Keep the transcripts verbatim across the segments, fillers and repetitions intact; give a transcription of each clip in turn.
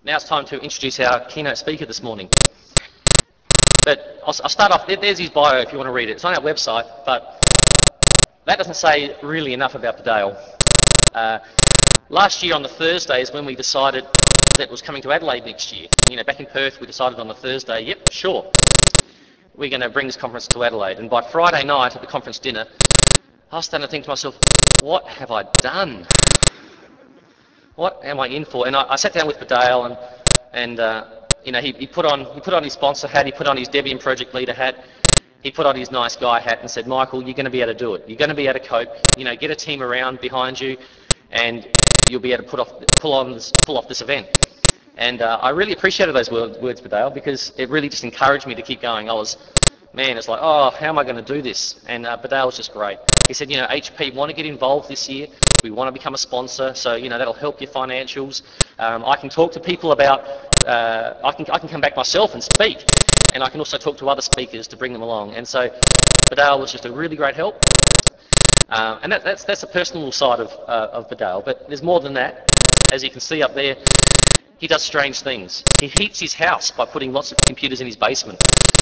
Now it's time to introduce our keynote speaker this morning. But I'll, I'll start off, there, there's his bio if you want to read it. It's on our website, but that doesn't say really enough about Bedale. Uh, last year on the Thursday is when we decided that it was coming to Adelaide next year. You know, back in Perth we decided on the Thursday, yep, sure, we're going to bring this conference to Adelaide. And by Friday night at the conference dinner, I was starting to think to myself, what have I done? What am I in for? And I, I sat down with Bedale, and and uh, you know he, he put on he put on his sponsor hat, he put on his Debian project leader hat, he put on his nice guy hat, and said, Michael, you're going to be able to do it. You're going to be able to cope. You know, get a team around behind you, and you'll be able to put off pull on this, pull off this event. And uh, I really appreciated those words, words, Bedale, because it really just encouraged me to keep going. I was, man, it's like, oh, how am I going to do this? And uh, Bedale was just great. He said, you know, H P want to get involved this year. We want to become a sponsor, so you know that'll help your financials. Um, I can talk to people about. Uh, I can I can come back myself and speak, and I can also talk to other speakers to bring them along. And so, Bedale was just a really great help. Uh, and that, that's that's the personal side of uh, of Bedale. But there's more than that. As you can see up there, he does strange things. He heats his house by putting lots of computers in his basement.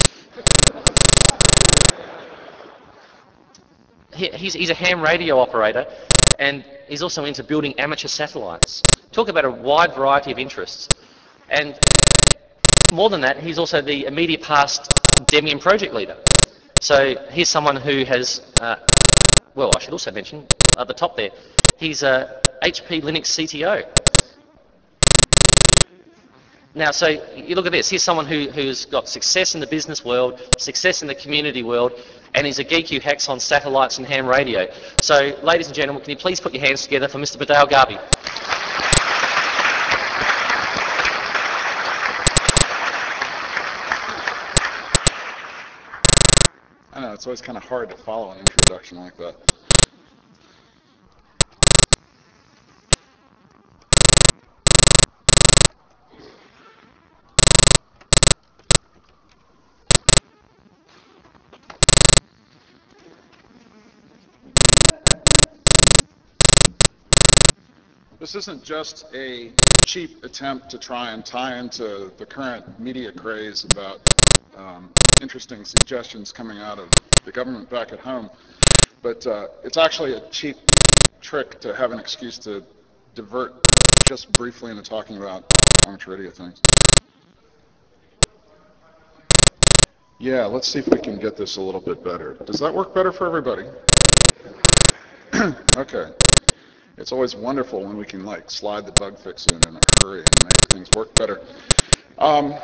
he, he's, he's a ham radio operator, and he's also into building amateur satellites. Talk about a wide variety of interests. And more than that, he's also the immediate past Debian project leader. So here's someone who has, uh, well, I should also mention at the top there, he's a H P Linux C T O. Now, so you look at this. Here's someone who, who's got success in the business world, success in the community world, and he's a geek who hacks on satellites and ham radio. So, ladies and gentlemen, can you please put your hands together for Mister Bedale Garvey? I know, it's always kind of hard to follow an introduction like that. This isn't just a cheap attempt to try and tie into the current media craze about um, interesting suggestions coming out of the government back at home, but uh, it's actually a cheap trick to have an excuse to divert just briefly into talking about amateur radio things. Yeah, let's see if we can get this a little bit better. Does that work better for everybody? Okay. It's always wonderful when we can like slide the bug fix in in a hurry and make things work better. Um,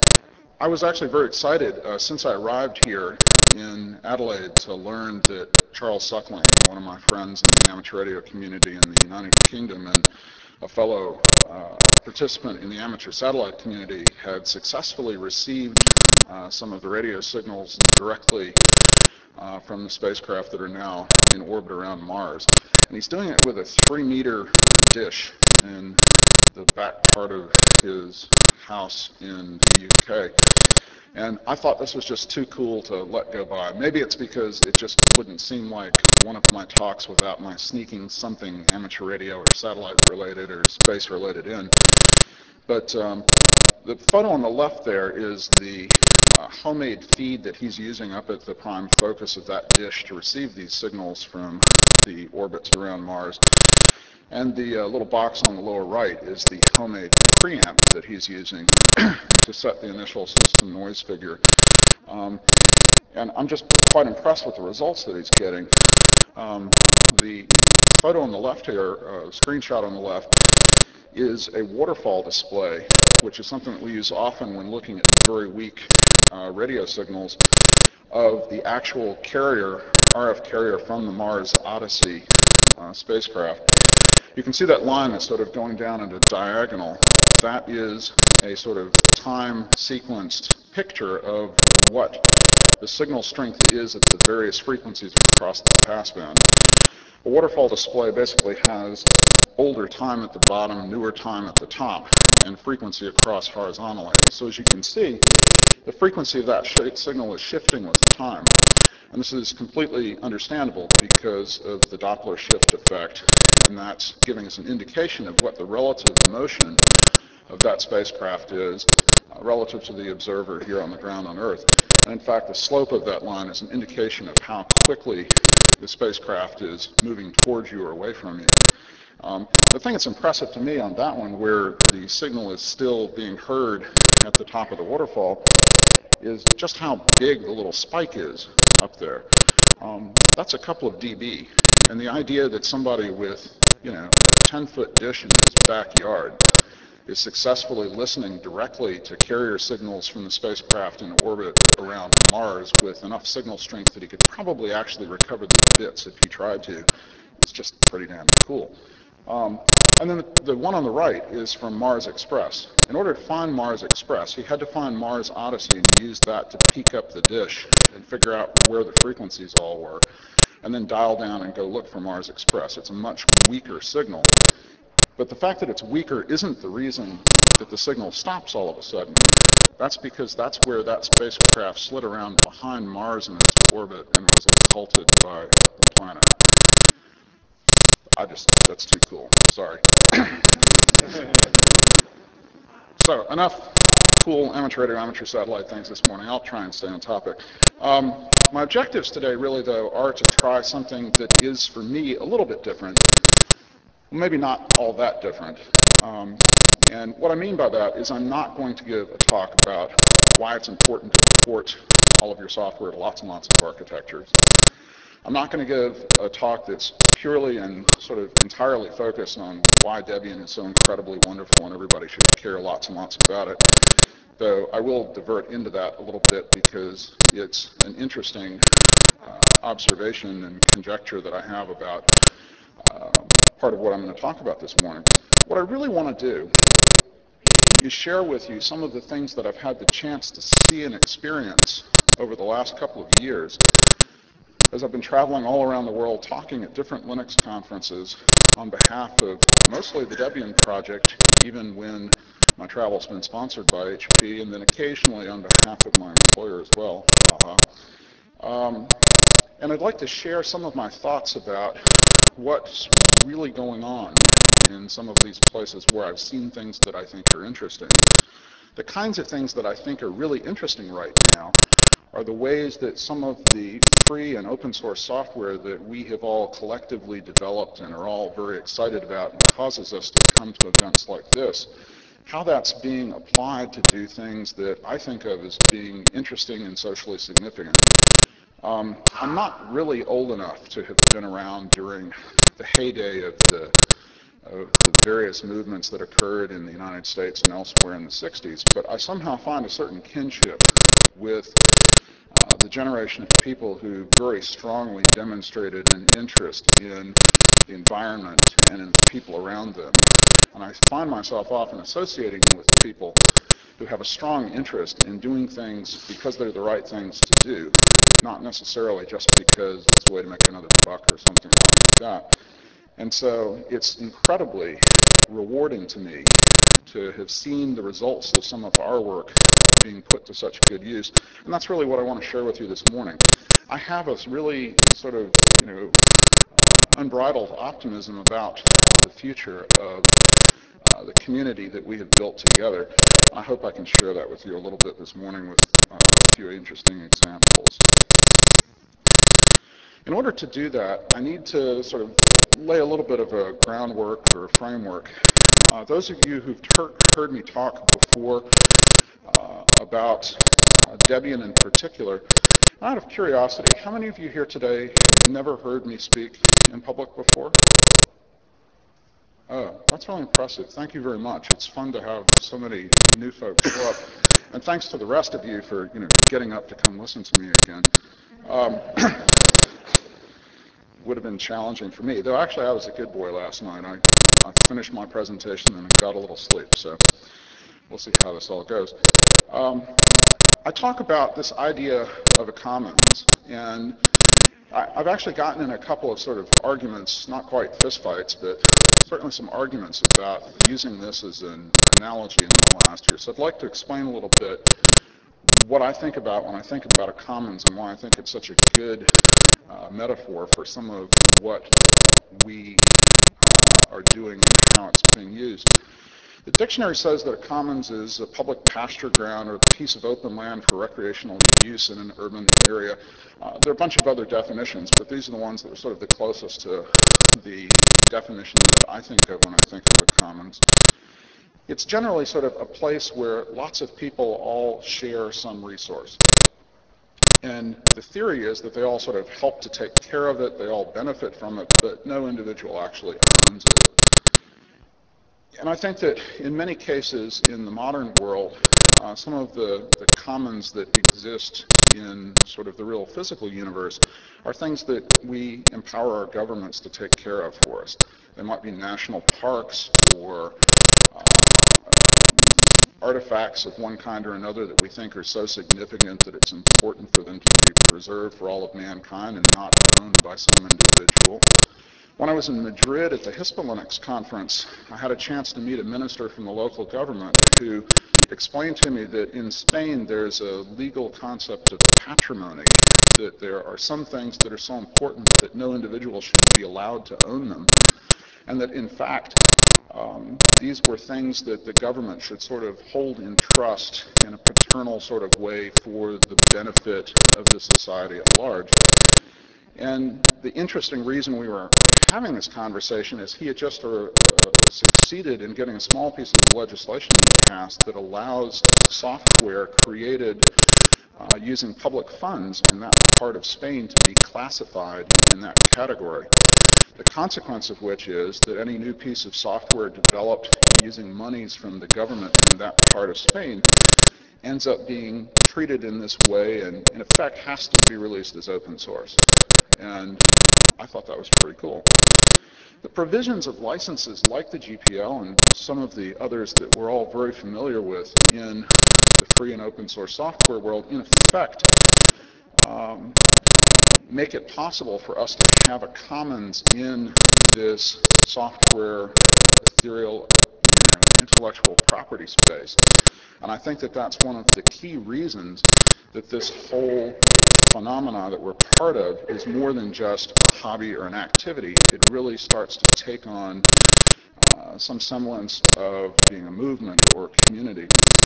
I was actually very excited uh, since I arrived here in Adelaide to learn that Charles Suckling, one of my friends in the amateur radio community in the United Kingdom and a fellow uh, participant in the amateur satellite community, had successfully received uh, some of the radio signals directly uh, from the spacecraft that are now in orbit around Mars. And he's doing it with a three meter dish in the back part of his house in the U K. And I thought this was just too cool to let go by. Maybe it's because it just wouldn't seem like one of my talks without my sneaking something amateur radio or satellite related or space related in. But um, the photo on the left there is the uh, homemade feed that he's using up at the prime focus of that dish to receive these signals from the orbits around Mars. And the uh, little box on the lower right is the homemade preamp that he's using to set the initial system noise figure. Um, and I'm just quite impressed with the results that he's getting. Um, the photo on the left here, uh, screenshot on the left, is a waterfall display, which is something that we use often when looking at very weak uh, radio signals of the actual carrier, R F carrier from the Mars Odyssey uh, spacecraft. You can see that line that's sort of going down at a diagonal. That is a sort of time sequenced picture of what the signal strength is at the various frequencies across the passband. A waterfall display basically has older time at the bottom, newer time at the top, and frequency across horizontally. So as you can see, the frequency of that signal is shifting with time. And this is completely understandable because of the Doppler shift effect, and that's giving us an indication of what the relative motion of that spacecraft is uh, relative to the observer here on the ground on Earth. And in fact, the slope of that line is an indication of how quickly the spacecraft is moving towards you or away from you. Um, the thing that's impressive to me on that one, where the signal is still being heard at the top of the waterfall, is just how big the little spike is up there. Um, that's a couple of dB. And the idea that somebody with, you know, a ten-foot dish in his backyard is successfully listening directly to carrier signals from the spacecraft in orbit around Mars with enough signal strength that he could probably actually recover the bits if he tried to, is just pretty damn cool. Um, and then the, the one on the right is from Mars Express. In order to find Mars Express, he had to find Mars Odyssey and use that to peek up the dish and figure out where the frequencies all were, and then dial down and go look for Mars Express. It's a much weaker signal. But the fact that it's weaker isn't the reason that the signal stops all of a sudden. That's because that's where that spacecraft slid around behind Mars in its orbit and was occulted by the planet. I just, that's too cool. Sorry. So enough cool amateur radio, amateur satellite things this morning. I'll try and stay on topic. Um, my objectives today really, though, are to try something that is, for me, a little bit different. Well, maybe not all that different. Um, and what I mean by that is I'm not going to give a talk about why it's important to port all of your software to lots and lots of architectures. I'm not going to give a talk that's purely and sort of entirely focused on why Debian is so incredibly wonderful and everybody should care lots and lots about it, though I will divert into that a little bit because it's an interesting uh, observation and conjecture that I have about uh, part of what I'm going to talk about this morning. What I really want to do is share with you some of the things that I've had the chance to see and experience over the last couple of years as I've been traveling all around the world talking at different Linux conferences on behalf of mostly the Debian project, even when my travel's been sponsored by H P, and then occasionally on behalf of my employer as well, haha. Um, and I'd like to share some of my thoughts about what's really going on in some of these places where I've seen things that I think are interesting. The kinds of things that I think are really interesting right now are the ways that some of the free and open source software that we have all collectively developed and are all very excited about and causes us to come to events like this, how that's being applied to do things that I think of as being interesting and socially significant. Um, I'm not really old enough to have been around during the heyday of the, of the various movements that occurred in the United States and elsewhere in the sixties, but I somehow find a certain kinship with Uh, the generation of people who very strongly demonstrated an interest in the environment and in the people around them. And I find myself often associating with people who have a strong interest in doing things because they're the right things to do, not necessarily just because it's a way to make another buck or something like that. And so it's incredibly rewarding to me to have seen the results of some of our work being put to such good use. And that's really what I want to share with you this morning. I have a really sort of, you know, uh, unbridled optimism about the future of uh, the community that we have built together. I hope I can share that with you a little bit this morning with uh, a few interesting examples. In order to do that, I need to sort of lay a little bit of a groundwork or a framework. Uh, those of you who've ter- heard me talk before Uh, about uh, Debian in particular. Out of curiosity, how many of you here today have never heard me speak in public before? Oh, that's really impressive. Thank you very much. It's fun to have so many new folks show up. And thanks to the rest of you for, you know, getting up to come listen to me again. Um, would have been challenging for me, though actually I was a good boy last night. I, I finished my presentation and got a little sleep, so we'll see how this all goes. Um, I talk about this idea of a commons, and I, I've actually gotten in a couple of sort of arguments, not quite fistfights, but certainly some arguments about using this as an analogy in the last year. So I'd like to explain a little bit what I think about when I think about a commons and why I think it's such a good uh, metaphor for some of what we uh, are doing and how it's being used. The The dictionary says that a commons is a public pasture ground or a piece of open land for recreational use in an urban area. Uh, there are a bunch of other definitions, but these are the ones that are sort of the closest to the definition that I think of when I think of a commons. It's generally sort of a place where lots of people all share some resource. And the theory is that they all sort of help to take care of it, they all benefit from it, but no individual actually owns it. And I think that in many cases in the modern world, uh, some of the, the commons that exist in sort of the real physical universe are things that we empower our governments to take care of for us. They might be national parks or uh, artifacts of one kind or another that we think are so significant that it's important for them to be preserved for all of mankind and not owned by some individual. When I was in Madrid at the Hispalinux conference, I had a chance to meet a minister from the local government who explained to me that in Spain there's a legal concept of patrimony, that there are some things that are so important that no individual should be allowed to own them, and that in fact um, these were things that the government should sort of hold in trust in a paternal sort of way for the benefit of the society at large. And the interesting reason we were having this conversation is he had just uh, uh, succeeded in getting a small piece of legislation passed that allows software created uh, using public funds in that part of Spain to be classified in that category. The consequence of which is that any new piece of software developed using monies from the government in that part of Spain ends up being treated in this way and in effect has to be released as open source. And I thought that was pretty cool. The provisions of licenses like the G P L and some of the others that we're all very familiar with in the free and open source software world, in effect, um, make it possible for us to have a commons in this software ethereal, you know, intellectual property space. And I think that that's one of the key reasons that this whole phenomena that we're part of is more than just a hobby or an activity. It really starts to take on uh, some semblance of being a movement or a community.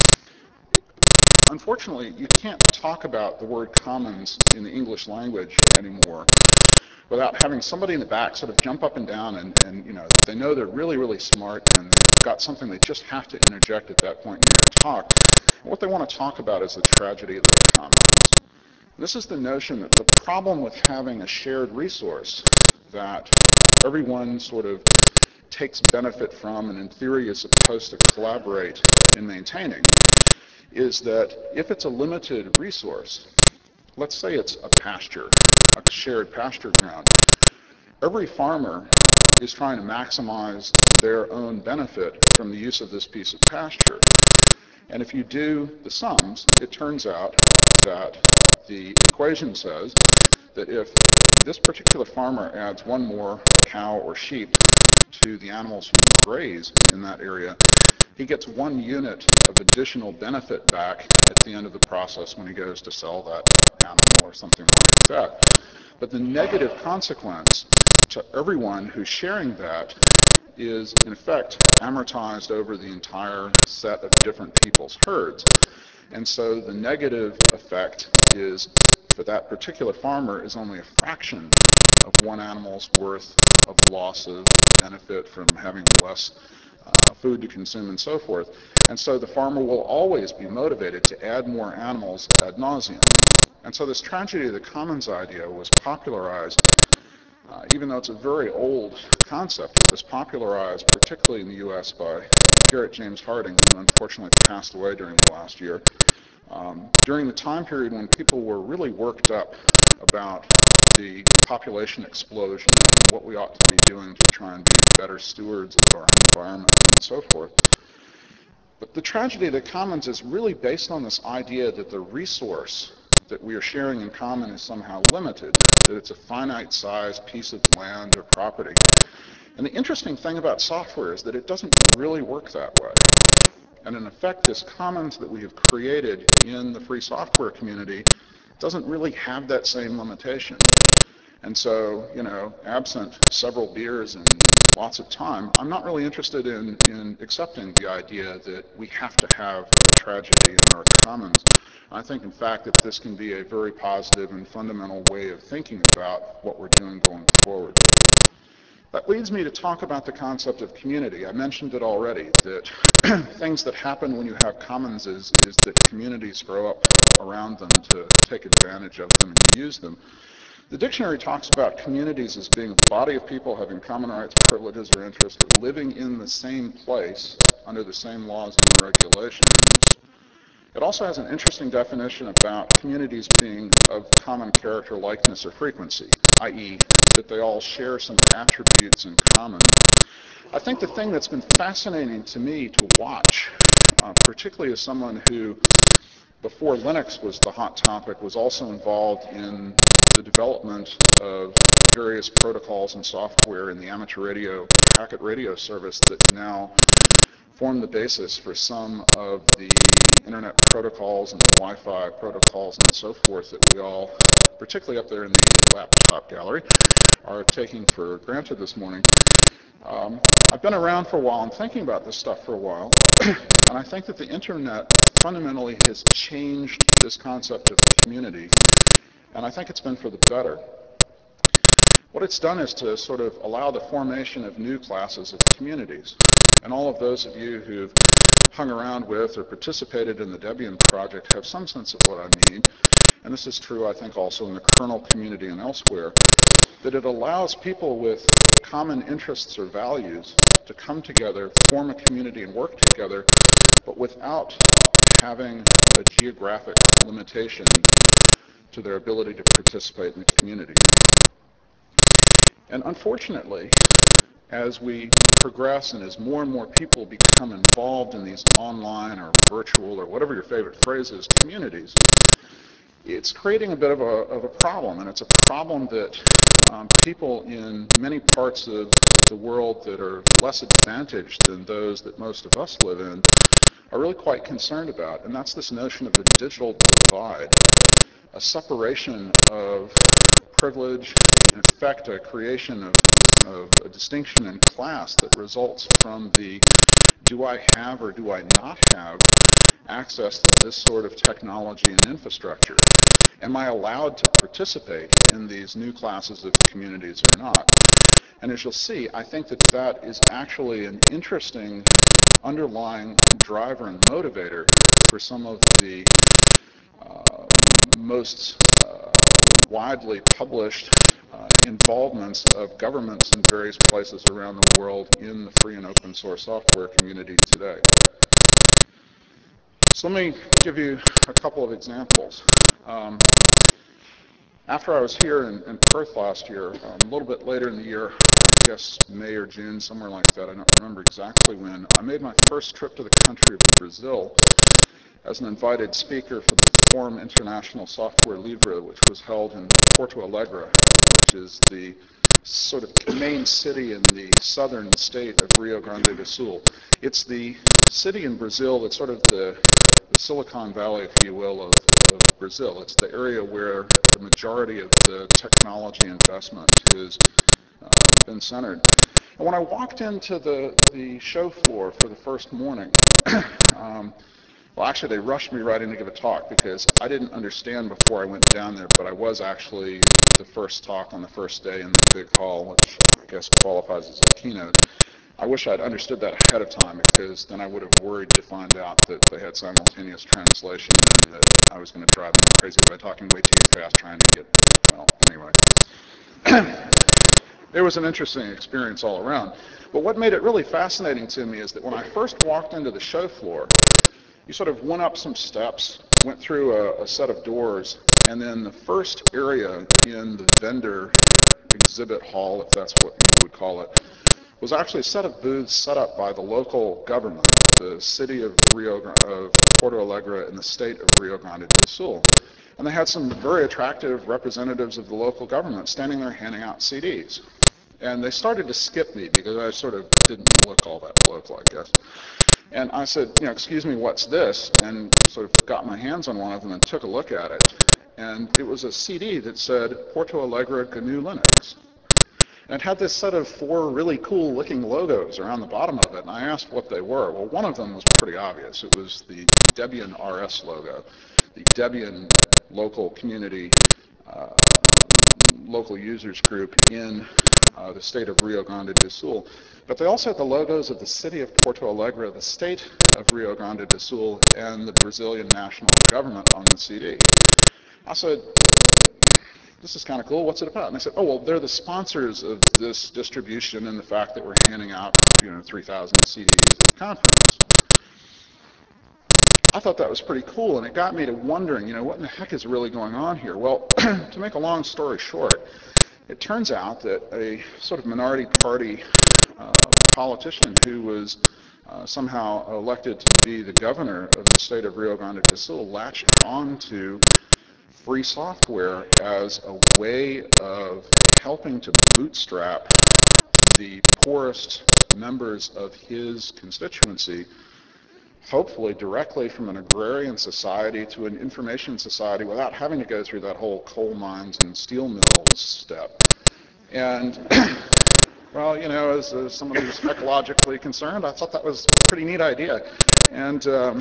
Unfortunately, you can't talk about the word commons in the English language anymore without having somebody in the back sort of jump up and down and, and you know, they know they're really, really smart and they've got something they just have to interject at that point in your talk. And what they want to talk about is the tragedy of the commons. This is the notion that the problem with having a shared resource that everyone sort of takes benefit from and in theory is supposed to collaborate in maintaining is that if it's a limited resource, let's say it's a pasture, a shared pasture ground, every farmer is trying to maximize their own benefit from the use of this piece of pasture. And if you do the sums, it turns out that the equation says that if this particular farmer adds one more cow or sheep to the animals who graze in that area, he gets one unit of additional benefit back at the end of the process when he goes to sell that animal or something like that. But the negative consequence to everyone who's sharing that is, in effect, amortized over the entire set of different people's herds. And so the negative effect is, for that particular farmer, is only a fraction of one animal's worth of loss of benefit from having less uh, food to consume and so forth. And so the farmer will always be motivated to add more animals ad nauseum. And so this tragedy of the commons idea was popularized, uh, even though it's a very old concept, it was popularized particularly in the U S by Garrett James Harding, who unfortunately passed away during the last year. Um, during the time period when people were really worked up about the population explosion and what we ought to be doing to try and be better stewards of our environment and so forth. But the tragedy of the commons is really based on this idea that the resource that we are sharing in common is somehow limited, that it's a finite sized piece of land or property. And the interesting thing about software is that it doesn't really work that way. And in effect, this commons that we have created in the free software community doesn't really have that same limitation. And so, you know, absent several beers and lots of time, I'm not really interested in, in in accepting the idea that we have to have a tragedy in our commons. I think, in fact, that this can be a very positive and fundamental way of thinking about what we're doing going forward. That leads me to talk about the concept of community. I mentioned it already, that things that happen when you have commons is, is that communities grow up around them to take advantage of them and to use them. The dictionary talks about communities as being a body of people having common rights, privileges, or interests, living in the same place under the same laws and regulations. It also has an interesting definition about communities being of common character, likeness, or frequency, that is, that they all share some attributes in common. I think the thing that's been fascinating to me to watch, uh, particularly as someone who, before Linux was the hot topic, was also involved in the development of various protocols and software in the amateur radio, packet radio service that now form the basis for some of the internet protocols and Wi-Fi protocols and so forth that we all, particularly up there in the laptop gallery, are taking for granted this morning. Um, I've been around for a while and thinking about this stuff for a while, and I think that the internet fundamentally has changed this concept of community, and I think it's been for the better. What it's done is to sort of allow the formation of new classes of communities. And all of those of you who've hung around with or participated in the Debian project have some sense of what I mean. And this is true, I think, also in the kernel community and elsewhere, that it allows people with common interests or values to come together, form a community, and work together, but without having a geographic limitation to their ability to participate in the community. And unfortunately, as we progress and as more and more people become involved in these online or virtual or whatever your favorite phrase is, communities, it's creating a bit of a, of a problem, and it's a problem that um, people in many parts of the world that are less advantaged than those that most of us live in are really quite concerned about, and that's this notion of a digital divide, a separation of privilege, in effect a creation of, of a distinction in class that results from the do I have or do I not have access to this sort of technology and infrastructure? Am I allowed to participate in these new classes of communities or not? And as you'll see, I think that that is actually an interesting underlying driver and motivator for some of the uh, most uh, widely published uh, involvements of governments in various places around the world in the free and open source software community today. So let me give you a couple of examples. Um, after I was here in, in Perth last year, um, a little bit later in the year, I guess May or June, somewhere like that, I don't remember exactly when, I made my first trip to the country of Brazil as an invited speaker for the Forum International Software Livre, which was held in Porto Alegre, which is the sort of main city in the southern state of Rio Grande do Sul. It's the city in Brazil that's sort of the, the Silicon Valley, if you will, of, of Brazil. It's the area where the majority of the technology investment has uh, been centered. And when I walked into the, the show floor for the first morning, um, well, actually, they rushed me right in to give a talk because I didn't understand before I went down there, but I was actually the first talk on the first day in the big hall, which I guess qualifies as a keynote. I wish I'd understood that ahead of time because then I would have worried to find out that they had simultaneous translation and that I was going to drive them crazy by talking way too fast trying to get, well, anyway. It was an interesting experience all around. But what made it really fascinating to me is that when I first walked into the show floor, you sort of went up some steps, went through a, a set of doors, and then the first area in the vendor exhibit hall, if that's what you would call it, was actually a set of booths set up by the local government, the city of Rio of Porto Alegre and the state of Rio Grande do Sul. And they had some very attractive representatives of the local government standing there handing out C Ds. And they started to skip me because I sort of didn't look all that local, I guess. And I said, you know, excuse me, what's this? And sort of got my hands on one of them and took a look at it. And it was a C D that said Porto Alegre G N U Linux. And it had this set of four really cool looking logos around the bottom of it, and I asked what they were. Well, one of them was pretty obvious. It was the Debian R S logo, the Debian local community, uh, local users group in uh, the state of Rio Grande do Sul. But they also had the logos of the city of Porto Alegre, the state of Rio Grande do Sul, and the Brazilian national government on the C D. I said, this is kind of cool, what's it about? And they said, oh, well, they're the sponsors of this distribution and the fact that we're handing out, you know, three thousand C Ds at the conference. I thought that was pretty cool, and it got me to wondering, you know, what in the heck is really going on here? Well, to make a long story short, it turns out that a sort of minority party uh, politician who was uh, somehow elected to be the governor of the state of Rio Grande do Sul latched onto free software as a way of helping to bootstrap the poorest members of his constituency, hopefully directly from an agrarian society to an information society without having to go through that whole coal mines and steel mills step. And, well, you know, as, as someone who's ecologically concerned, I thought that was a pretty neat idea. And um,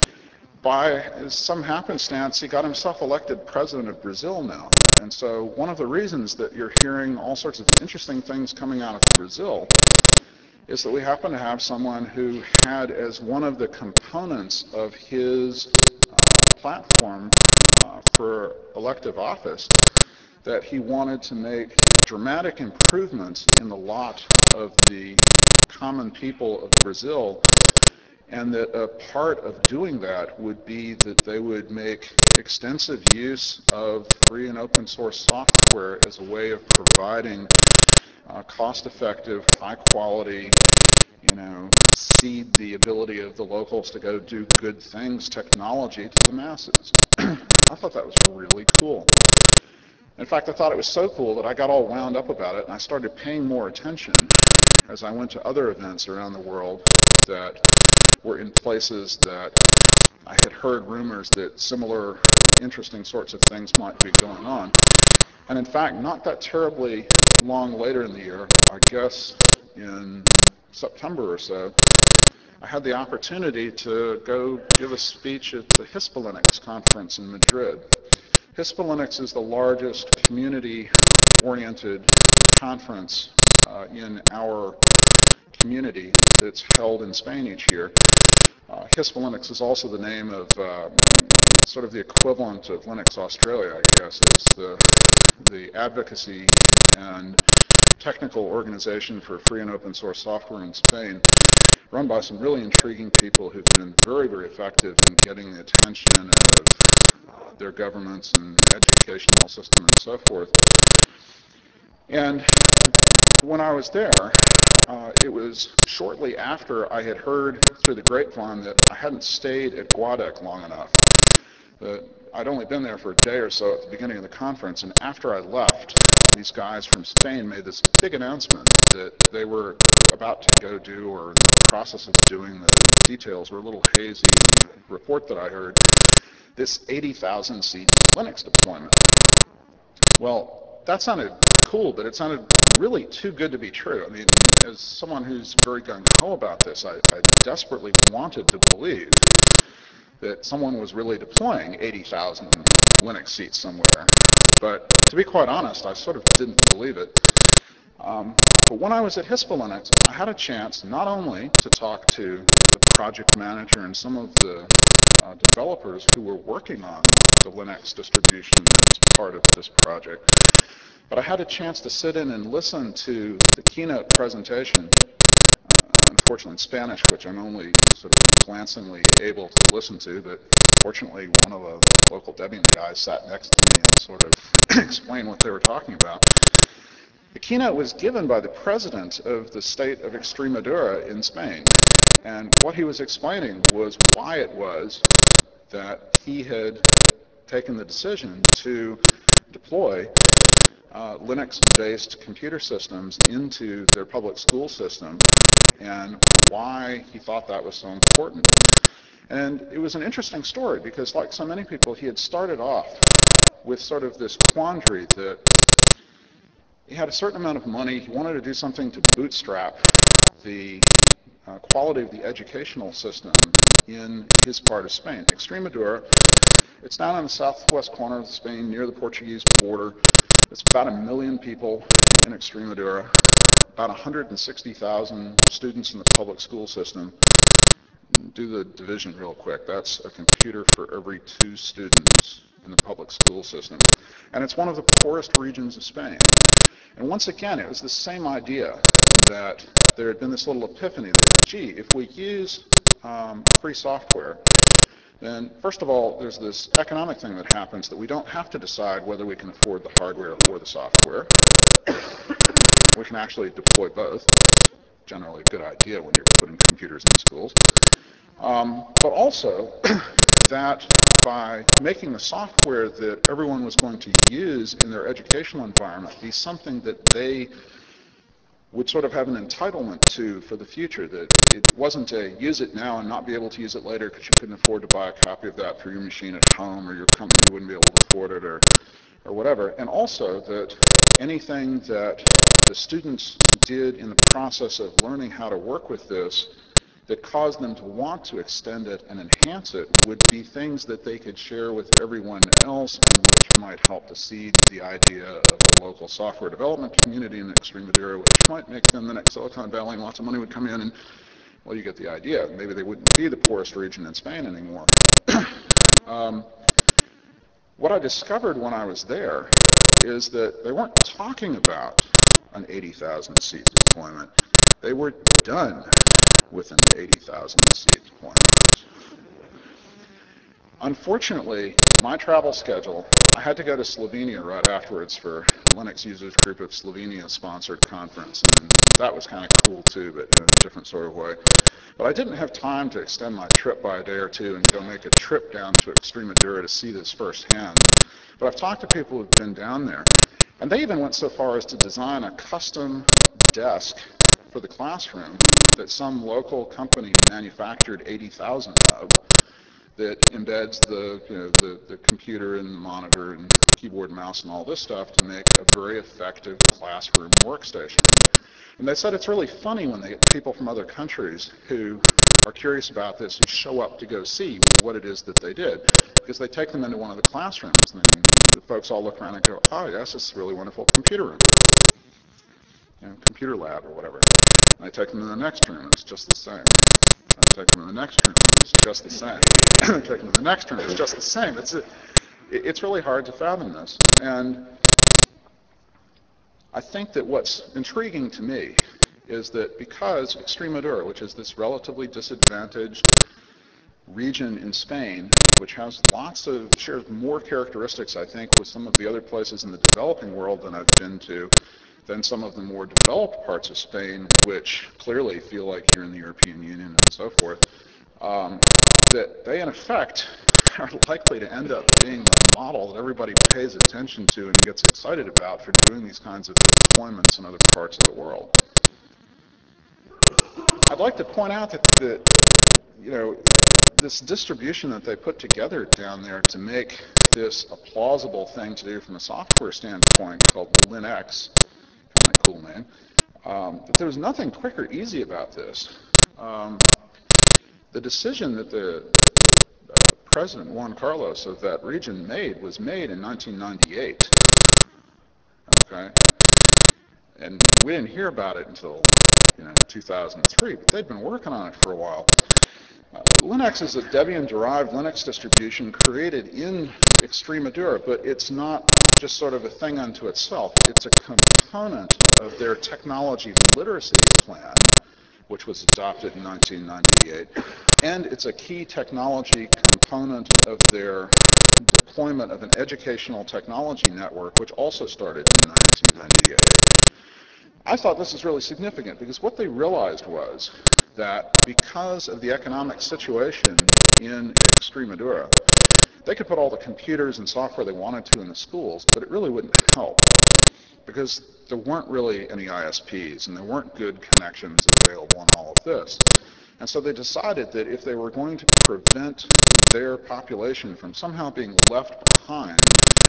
by some happenstance, he got himself elected president of Brazil now. And so one of the reasons that you're hearing all sorts of interesting things coming out of Brazil is that we happen to have someone who had as one of the components of his uh, platform uh, for elective office that he wanted to make dramatic improvements in the lot of the common people of Brazil, and that a part of doing that would be that they would make extensive use of free and open source software as a way of providing uh, cost-effective, high-quality, you know, seed the ability of the locals to go do good things, technology to the masses. I thought that was really cool. In fact, I thought it was so cool that I got all wound up about it, and I started paying more attention as I went to other events around the world that were in places that I had heard rumors that similar interesting sorts of things might be going on. And in fact, not that terribly long later in the year, I guess in September or so, I had the opportunity to go give a speech at the Hispalinux conference in Madrid. Hispalinux is the largest community-oriented conference uh, in our community that's held in Spain each year. Uh, Hispalinux is also the name of um, sort of the equivalent of Linux Australia, I guess. It's the, the advocacy and technical organization for free and open source software in Spain, run by some really intriguing people who've been very, very effective in getting the attention of uh, their governments and educational system and so forth. And when I was there, uh, it was shortly after I had heard through the grapevine that I hadn't stayed at Guadec long enough. That I'd only been there for a day or so at the beginning of the conference, and after I left, these guys from Spain made this big announcement that they were about to go do, or in the process of doing, the details were a little hazy in the report that I heard, this eighty thousand seat Linux deployment. Well, that sounded cool, but it sounded really too good to be true. I mean, as someone who's very gung-ho about this, I, I desperately wanted to believe that someone was really deploying eighty thousand Linux seats somewhere. But to be quite honest, I sort of didn't believe it. Um, but when I was at Hispalinux, I had a chance not only to talk to the project manager and some of the uh, developers who were working on the Linux distribution that was part of this project, but I had a chance to sit in and listen to the keynote presentation, uh, unfortunately in Spanish, which I'm only sort of glancingly able to listen to, but fortunately one of the local Debian guys sat next to me and sort of explained what they were talking about. The keynote was given by the president of the state of Extremadura in Spain, and what he was explaining was why it was that he had taken the decision to deploy Uh, Linux-based computer systems into their public school system, and why he thought that was so important. And it was an interesting story because, like so many people, he had started off with sort of this quandary that He had a certain amount of money. He wanted to do something to bootstrap the uh, quality of the educational system in his part of Spain. Extremadura, it's down on the southwest corner of Spain near the Portuguese border. It's about a million people in Extremadura, about one hundred sixty thousand students in the public school system. Do the division real quick. That's a computer for every two students in the public school system. And it's one of the poorest regions of Spain. And once again, it was the same idea that there had been this little epiphany that, gee, if we use um, free software, then first of all, there's this economic thing that happens that we don't have to decide whether we can afford the hardware or the software. We can actually deploy both. Generally a good idea when you're putting computers in schools. Um, but also that by making the software that everyone was going to use in their educational environment be something that they would sort of have an entitlement to for the future, that it wasn't a use it now and not be able to use it later because you couldn't afford to buy a copy of that for your machine at home, or your company wouldn't be able to afford it, or, or whatever. And also that anything that the students did in the process of learning how to work with this that caused them to want to extend it and enhance it would be things that they could share with everyone else, and which might help to seed the idea of a local software development community in Extremadura, which might make them the next Silicon Valley, and lots of money would come in, and, well, you get the idea. Maybe they wouldn't be the poorest region in Spain anymore. um, what I discovered when I was there is that they weren't talking about an eighty thousand seat deployment. They were done with an eighty thousand seat deployment. Unfortunately, my travel schedule, I had to go to Slovenia right afterwards for Linux Users Group of Slovenia sponsored conference, and that was kind of cool too, but in a different sort of way. But I didn't have time to extend my trip by a day or two and go make a trip down to Extremadura to see this firsthand. But I've talked to people who've been down there, and they even went so far as to design a custom desk for the classroom that some local company manufactured eighty thousand of, that embeds the, you know, the, the computer and the monitor and keyboard and mouse and all this stuff to make a very effective classroom workstation. And they said it's really funny when they get people from other countries who are curious about this, who show up to go see what it is that they did, because they take them into one of the classrooms, and then the folks all look around and go, oh yes, this is a really wonderful computer room, you know, computer lab or whatever. And I take them to the next room, and it's just the same. I take them to the next room, and it's just the same. I take them to the next room, it's just the same. It's, a, it's really hard to fathom this. And I think that what's intriguing to me is that because Extremadura, which is this relatively disadvantaged region in Spain, which has lots of, shares more characteristics, I think, with some of the other places in the developing world than I've been to, than some of the more developed parts of Spain, which clearly feel like you're in the European Union and so forth, um, that they in effect are likely to end up being the model that everybody pays attention to and gets excited about for doing these kinds of deployments in other parts of the world. I'd like to point out that, that you know, this distribution that they put together down there to make this a plausible thing to do from a software standpoint called Linux, kind of cool name, um, but there was nothing quick or easy about this. Um, the decision that the uh, President Juan Carlos of that region made was made in nineteen ninety-eight. Okay, and we didn't hear about it until, you know, two thousand three, but they'd been working on it for a while. Uh, Linux is a Debian-derived Linux distribution created in Extremadura, but it's not just sort of a thing unto itself. It's a component of their technology literacy plan, which was adopted in nineteen ninety-eight, and it's a key technology component of their deployment of an educational technology network, which also started in nineteen ninety-eight. I thought this was really significant because what they realized was that because of the economic situation in Extremadura, they could put all the computers and software they wanted to in the schools, but it really wouldn't help because there weren't really any I S Ps and there weren't good connections available and all of this. And so they decided that if they were going to prevent their population from somehow being left behind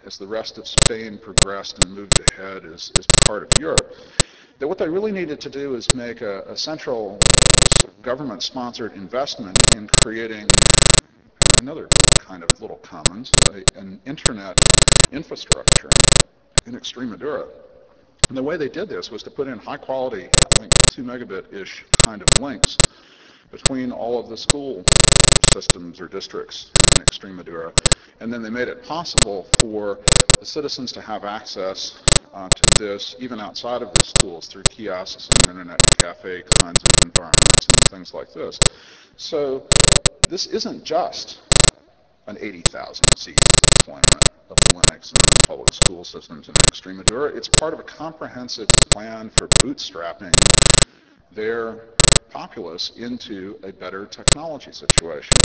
as the rest of Spain progressed and moved ahead as, as part of Europe, that what they really needed to do is make a, a central sort of government-sponsored investment in creating another kind of little commons, a, an internet infrastructure in Extremadura. And the way they did this was to put in high quality, I think two megabit-ish kind of links between all of the school systems or districts in Extremadura. And then they made it possible for the citizens to have access uh, to this even outside of the schools through kiosks and internet cafe kinds of environments and things like this. So this isn't just an eighty thousand seat deployment of Linux in the public school systems in Extremadura. It's part of a comprehensive plan for bootstrapping their populace into a better technology situation.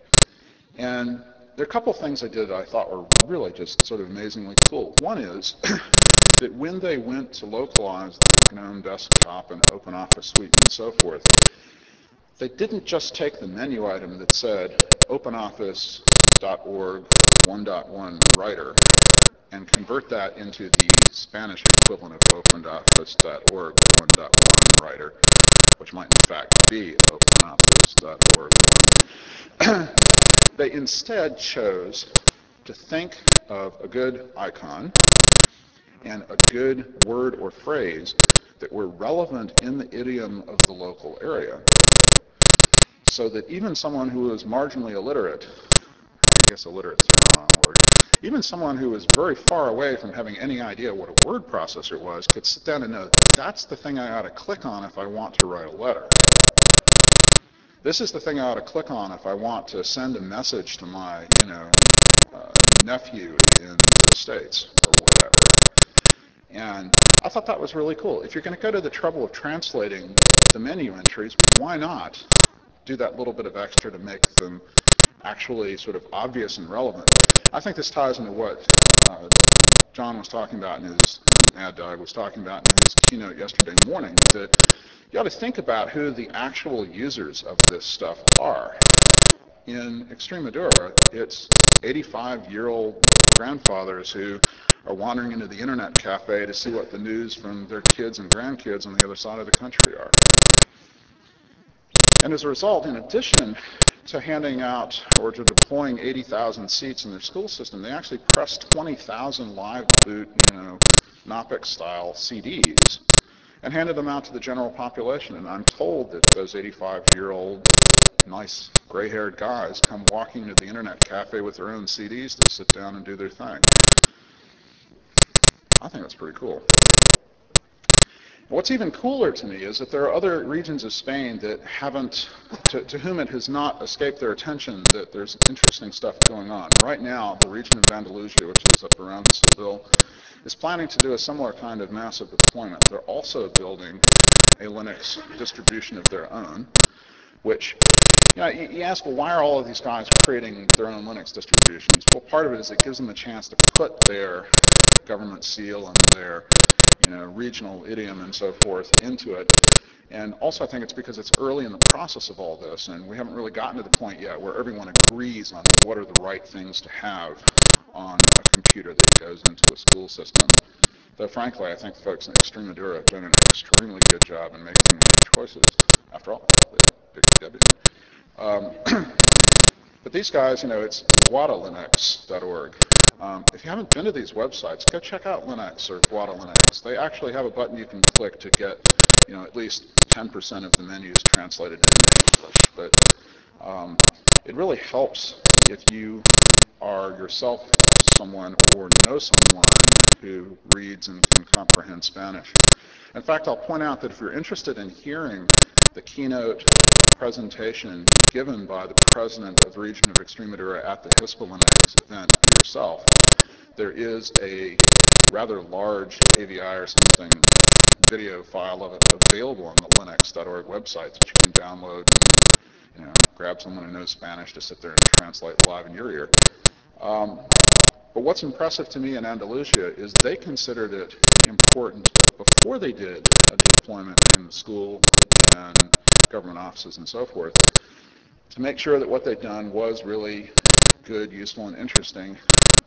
And there are a couple of things they did that I thought were really just sort of amazingly cool. One is that when they went to localize GNOME Desktop and OpenOffice Suite and so forth, they didn't just take the menu item that said OpenOffice dot org one point one writer and convert that into the Spanish equivalent of OpenOffice dot org one point one writer, which might in fact be OpenOffice dot org one. They instead chose to think of a good icon and a good word or phrase that were relevant in the idiom of the local area, so that even someone who was marginally illiterate, I guess illiterate's the wrong word, even someone who was very far away from having any idea what a word processor was could sit down and know, that's the thing I ought to click on if I want to write a letter. This is the thing I ought to click on if I want to send a message to my, you know, uh, nephew in the States or whatever. And I thought that was really cool. If you're going to go to the trouble of translating the menu entries, why not do that little bit of extra to make them actually sort of obvious and relevant? I think this ties into what uh, John was talking about in his, Mad Dog was talking about in his keynote yesterday morning, that you ought to think about who the actual users of this stuff are. In Extremadura, it's eighty-five-year-old grandfathers who are wandering into the internet cafe to see what the news from their kids and grandkids on the other side of the country are. And as a result, in addition to handing out or to deploying eighty thousand seats in their school system, they actually pressed twenty thousand live boot, you know, Knoppix style C Ds and handed them out to the general population. And I'm told that those eighty-five-year-old nice gray-haired guys come walking into the internet cafe with their own C Ds to sit down and do their thing. I think that's pretty cool. What's even cooler to me is that there are other regions of Spain that haven't, to, to whom it has not escaped their attention that there's interesting stuff going on. Right now, the region of Andalusia, which is up around Seville, is planning to do a similar kind of massive deployment. They're also building a Linux distribution of their own, which, you know, you, you ask, well, why are all of these guys creating their own Linux distributions? Well, part of it is it gives them a chance to put their government seal and their, you know, regional idiom and so forth into it. And also I think it's because it's early in the process of all this, and we haven't really gotten to the point yet where everyone agrees on what are the right things to have on a computer that goes into a school system. Though frankly, I think folks in Extremadura have done an extremely good job in making these choices. After all, they picked Debian. Um, but these guys, you know, it's guadalinux dot org. Um, if you haven't been to these websites, go check out Linux or Guadalinux. They actually have a button you can click to get, you know, at least ten percent of the menus translated into English. But um, it really helps if you are yourself someone or know someone who reads and can comprehend Spanish. In fact, I'll point out that if you're interested in hearing the keynote presentation given by the president of the region of Extremadura at the Hispalinux event yourself, there is a rather large A V I or something video file of it available on the linux dot org website that you can download and, you know, grab someone who knows Spanish to sit there and translate live in your ear. Um, but what's impressive to me in Andalusia is they considered it important before they did a deployment in the school and government offices and so forth, to make sure that what they'd done was really good, useful, and interesting uh, to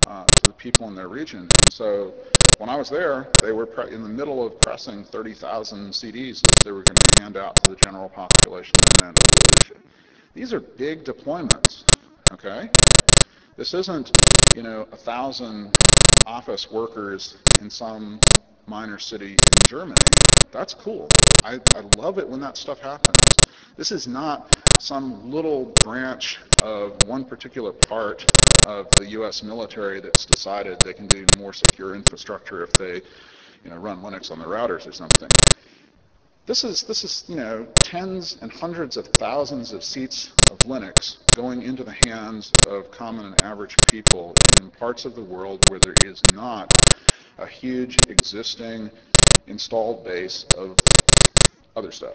to the people in their region. And so when I was there, they were in the middle of pressing thirty thousand C Ds that they were going to hand out to the general population in Andalusia. These are big deployments, okay? This isn't, you know, a thousand office workers in some minor city in Germany. That's cool. I, I love it when that stuff happens. This is not some little branch of one particular part of the U S military that's decided they can do more secure infrastructure if they, you know, run Linux on their routers or something. This is, this is, you know, tens and hundreds of thousands of seats of Linux going into the hands of common and average people in parts of the world where there is not a huge existing installed base of other stuff.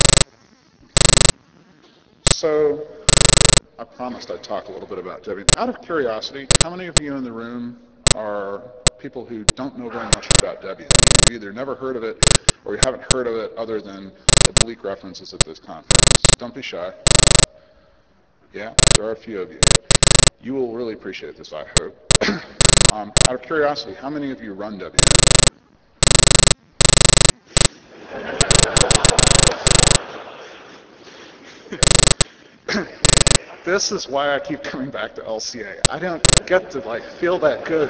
So I promised I'd talk a little bit about Debian. Out of curiosity, how many of you in the room are people who don't know very much about Debian? You've either never heard of it or you haven't heard of it other than oblique references at this conference. Don't be shy. Yeah, there are a few of you. You will really appreciate this, I hope. um, out of curiosity, how many of you run Debian? This is why I keep coming back to L C A. I don't get to like feel that good.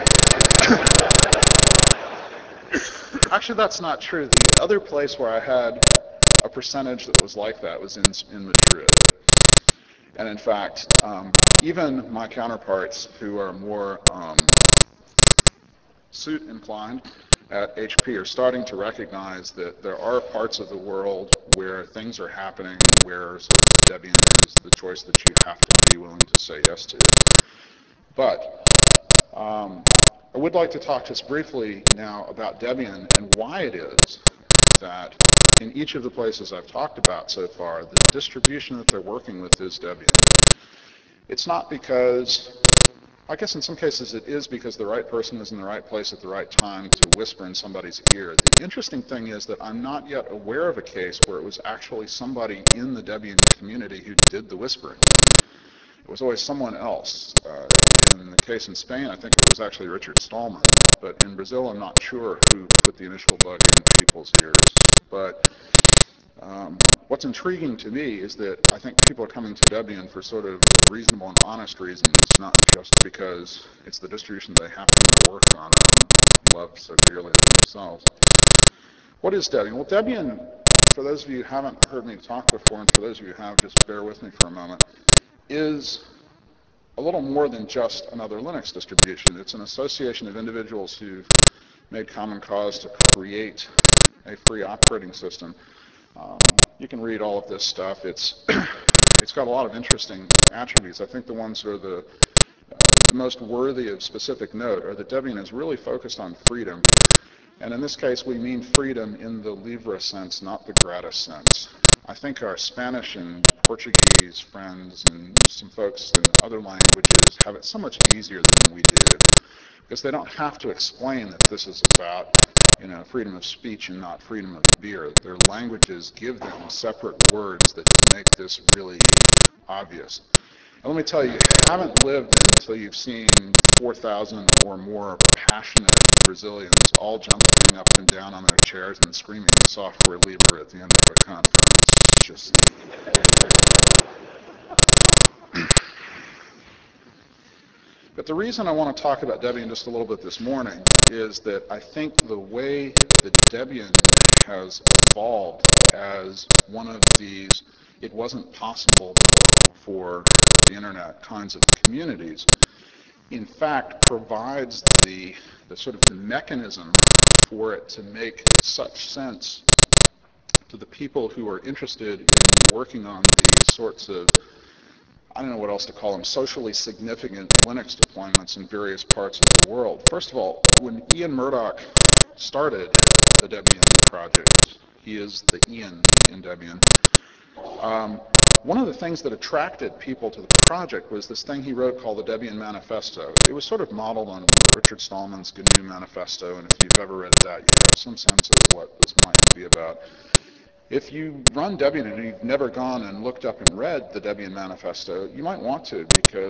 Actually, that's not true. The other place where I had a percentage that was like that was in, in Madrid. And in fact, um, even my counterparts who are more um, suit inclined at H P are starting to recognize that there are parts of the world where things are happening where sort of Debian is the choice that you have to be willing to say yes to. But um, I would like to talk just briefly now about Debian and why it is that in each of the places I've talked about so far, the distribution that they're working with is Debian. It's not because, I guess in some cases it is because the right person is in the right place at the right time to whisper in somebody's ear. The interesting thing is that I'm not yet aware of a case where it was actually somebody in the Debian community who did the whispering. It was always someone else. Uh, in the case in Spain, I think it was actually Richard Stallman. But in Brazil, I'm not sure who put the initial bug in people's ears. But um, what's intriguing to me is that I think people are coming to Debian for sort of reasonable and honest reasons, not just because it's the distribution they happen to work on and love so dearly themselves. What is Debian? Well, Debian, for those of you who haven't heard me talk before, and for those of you who have, just bear with me for a moment, is a little more than just another Linux distribution. It's an association of individuals who've made common cause to create a free operating system. Um, you can read all of this stuff. It's it's got a lot of interesting attributes. I think the ones that are the uh, the most worthy of specific note are that Debian is really focused on freedom. And in this case, we mean freedom in the libre sense, not the gratis sense. I think our Spanish and Portuguese friends and some folks in other languages have it so much easier than we do, because they don't have to explain that this is about, you know, freedom of speech and not freedom of beer. Their languages give them separate words that make this really obvious. And let me tell you, you haven't lived until you've seen four thousand or more passionate Brazilians all jumping up and down on their chairs and screaming software libre at the end of a conference. Just But the reason I want to talk about Debian just a little bit this morning is that I think the way that Debian has evolved as one of these, it wasn't possible for the internet kinds of communities, in fact provides the, the sort of the mechanism for it to make such sense to the people who are interested in working on these sorts of, I don't know what else to call them, socially significant Linux deployments in various parts of the world. First of all, when Ian Murdoch started the Debian project, he is the Ian in Debian, um, one of the things that attracted people to the project was this thing he wrote called the Debian Manifesto. It was sort of modeled on Richard Stallman's G N U Manifesto, and if you've ever read that, you have some sense of what this might be about. If you run Debian and you've never gone and looked up and read the Debian Manifesto, you might want to, because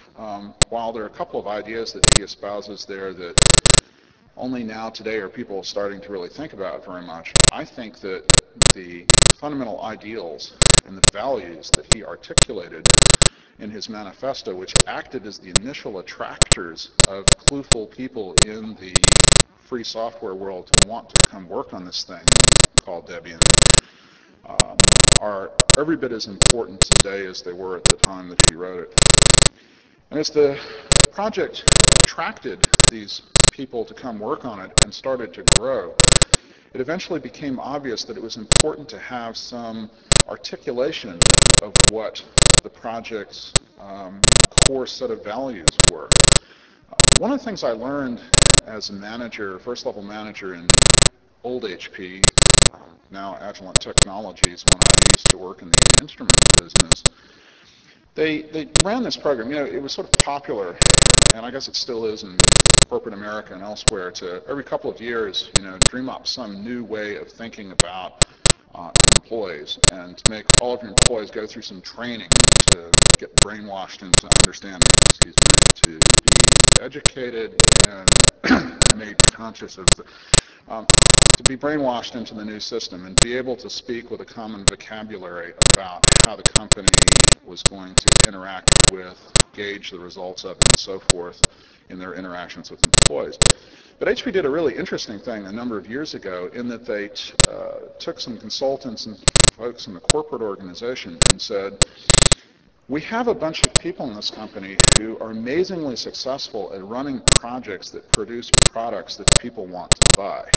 Um, while there are a couple of ideas that he espouses there that only now today are people starting to really think about very much, I think that the fundamental ideals and the values that he articulated in his manifesto, which acted as the initial attractors of clueful people in the free software world to want to come work on this thing called Debian, um, are every bit as important today as they were at the time that he wrote it. And as the project attracted these people to come work on it and started to grow, it eventually became obvious that it was important to have some articulation of what the project's um, core set of values were. Uh, one of the things I learned as a manager, first level manager in old H P, uh, now Agilent Technologies, when I used to work in the instrument business, they, they ran this program. You know, it was sort of popular, and I guess it still is in corporate America and elsewhere, to every couple of years, you know, dream up some new way of thinking about uh, employees, and to make all of your employees go through some training to get brainwashed into understanding, excuse me, to be educated and made conscious of the, um, to be brainwashed into the new system and be able to speak with a common vocabulary about how the company was going to interact with, gauge the results of it, and so forth in their interactions with employees. But H P did a really interesting thing a number of years ago in that they t- uh, took some consultants and folks in the corporate organization and said, we have a bunch of people in this company who are amazingly successful at running projects that produce products that people want to buy.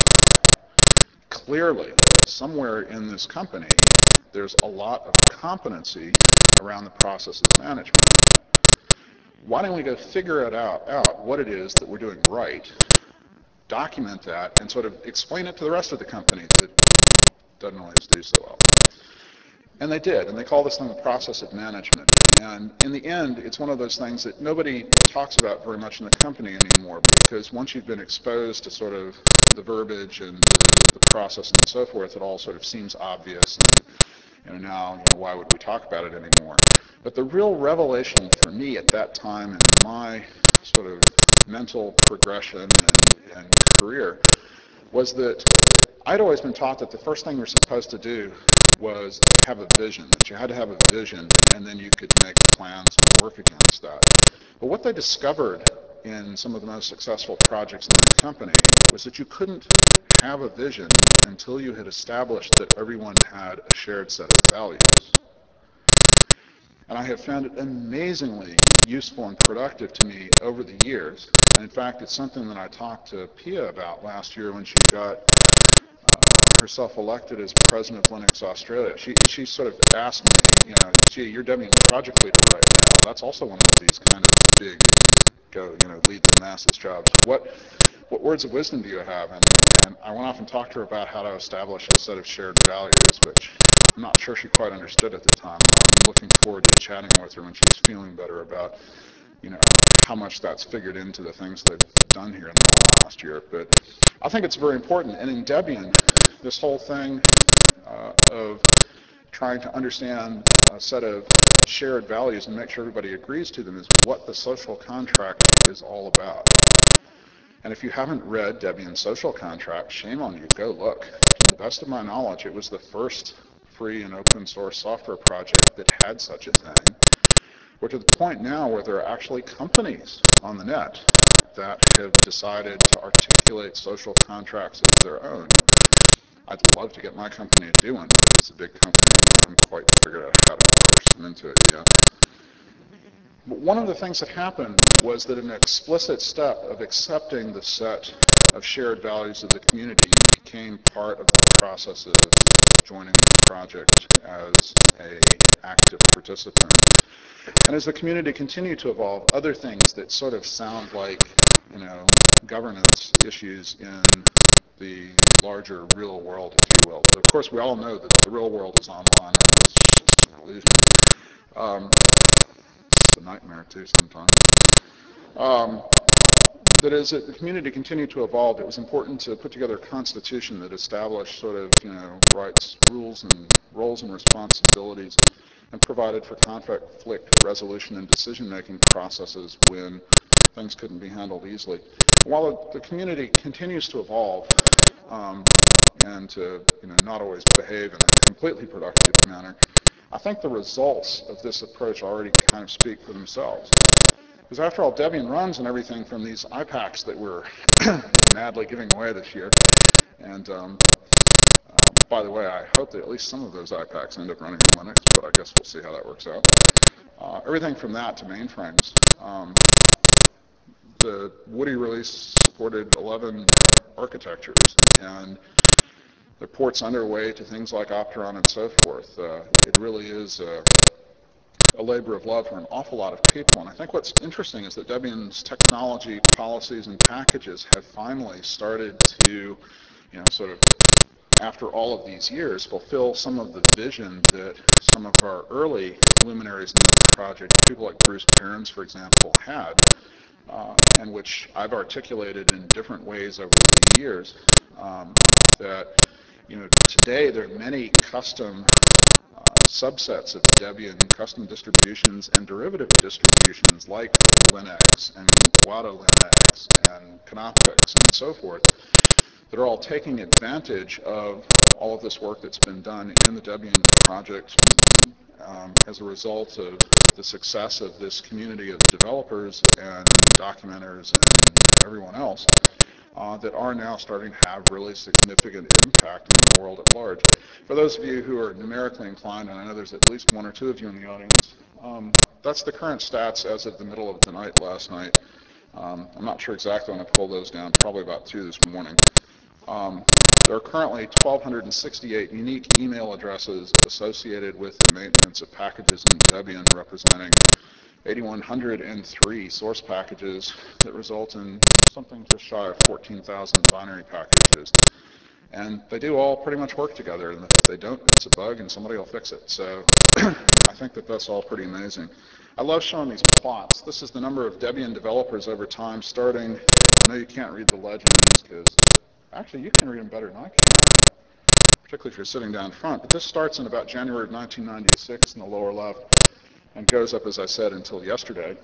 Clearly, somewhere in this company, there's a lot of competency around the process of management. Why don't we go figure it out, out what it is that we're doing right, document that, and sort of explain it to the rest of the company that doesn't always do so well. And they did, and they call this thing the process of management. And in the end, it's one of those things that nobody talks about very much in the company anymore, because once you've been exposed to sort of the verbiage and the, the process and so forth, it all sort of seems obvious, and you know, now, you know, why would we talk about it anymore? But the real revelation for me at that time in my sort of mental progression and, and career was that I'd always been taught that the first thing you're supposed to do was have a vision, that you had to have a vision, and then you could make plans and work against that. But what they discovered in some of the most successful projects in the company was that you couldn't have a vision until you had established that everyone had a shared set of values. And I have found it amazingly useful and productive to me over the years. And in fact, it's something that I talked to Pia about last year when she got uh, herself elected as president of Linux Australia. She, she sort of asked me, you know, gee, you're Debian project leader right now. That's also one of these kind of big, go, you know, lead the masses jobs. What, what words of wisdom do you have? And, and I went off and talked to her about how to establish a set of shared values, which I'm not sure she quite understood at the time, and I'm looking forward to chatting with her when she's feeling better about, you know, how much that's figured into the things they've done here in the last year. But I think it's very important. And in Debian, this whole thing uh, of trying to understand a set of shared values and make sure everybody agrees to them is what the social contract is all about. And if you haven't read Debian's social contract, shame on you, go look. To the best of my knowledge, it was the first free and open source software project that had such a thing. We're to the point now where there are actually companies on the net that have decided to articulate social contracts of their own. I'd love to get my company to do one, but it's a big company and we haven't quite figured out how to force them into it yet. But one of the things that happened was that an explicit step of accepting the set of shared values of the community became part of the process of joining the project as an active participant. And as the community continued to evolve, other things that sort of sound like, you know, governance issues in the larger real world, if you will. But of course, we all know that the real world is online and it's just an illusion. Um, it's a nightmare too sometimes. Um, that as the community continued to evolve, it was important to put together a constitution that established sort of, you know, rights, rules, and roles and responsibilities and provided for conflict resolution and decision-making processes when things couldn't be handled easily. While the community continues to evolve um, and to you know, not always behave in a completely productive manner, I think the results of this approach already kind of speak for themselves. Because after all, Debian runs on everything from these I PACs that we're madly giving away this year. And um, uh, by the way, I hope that at least some of those I PACs end up running in Linux, but I guess we'll see how that works out. Uh, everything from that to mainframes. Um, the Woody release supported eleven architectures, and there are ports underway to things like Opteron and so forth. Uh, it really is a, a labor of love for an awful lot of people. And I think what's interesting is that Debian's technology, policies, and packages have finally started to, you know, sort of, after all of these years, fulfill some of the vision that some of our early luminaries in the project, people like Bruce Perens, for example, had, uh, and which I've articulated in different ways over the years. Um, that, you know, today there are many custom uh, subsets of Debian, custom distributions and derivative distributions like Linux and Wado Linux and Canoptix and so forth, that are all taking advantage of all of this work that's been done in the Debian project um, as a result of the success of this community of developers and documenters and everyone else uh, that are now starting to have really significant impact in the world at large. For those of you who are numerically inclined, and I know there's at least one or two of you in the audience, um, that's the current stats as of the middle of the night last night. Um, I'm not sure exactly when I pulled those down, probably about two this morning. Um, there are currently one thousand two hundred sixty-eight unique email addresses associated with the maintenance of packages in Debian, representing eight thousand one hundred three source packages that result in something just shy of fourteen thousand binary packages. And they do all pretty much work together, and if they don't, it's a bug and somebody will fix it. So I think that that's all pretty amazing. I love showing these plots. This is the number of Debian developers over time, starting, I know you can't read the legends, because actually you can read them better than I can, particularly if you're sitting down front, but this starts in about January of nineteen ninety-six in the lower left, and goes up, as I said, until yesterday.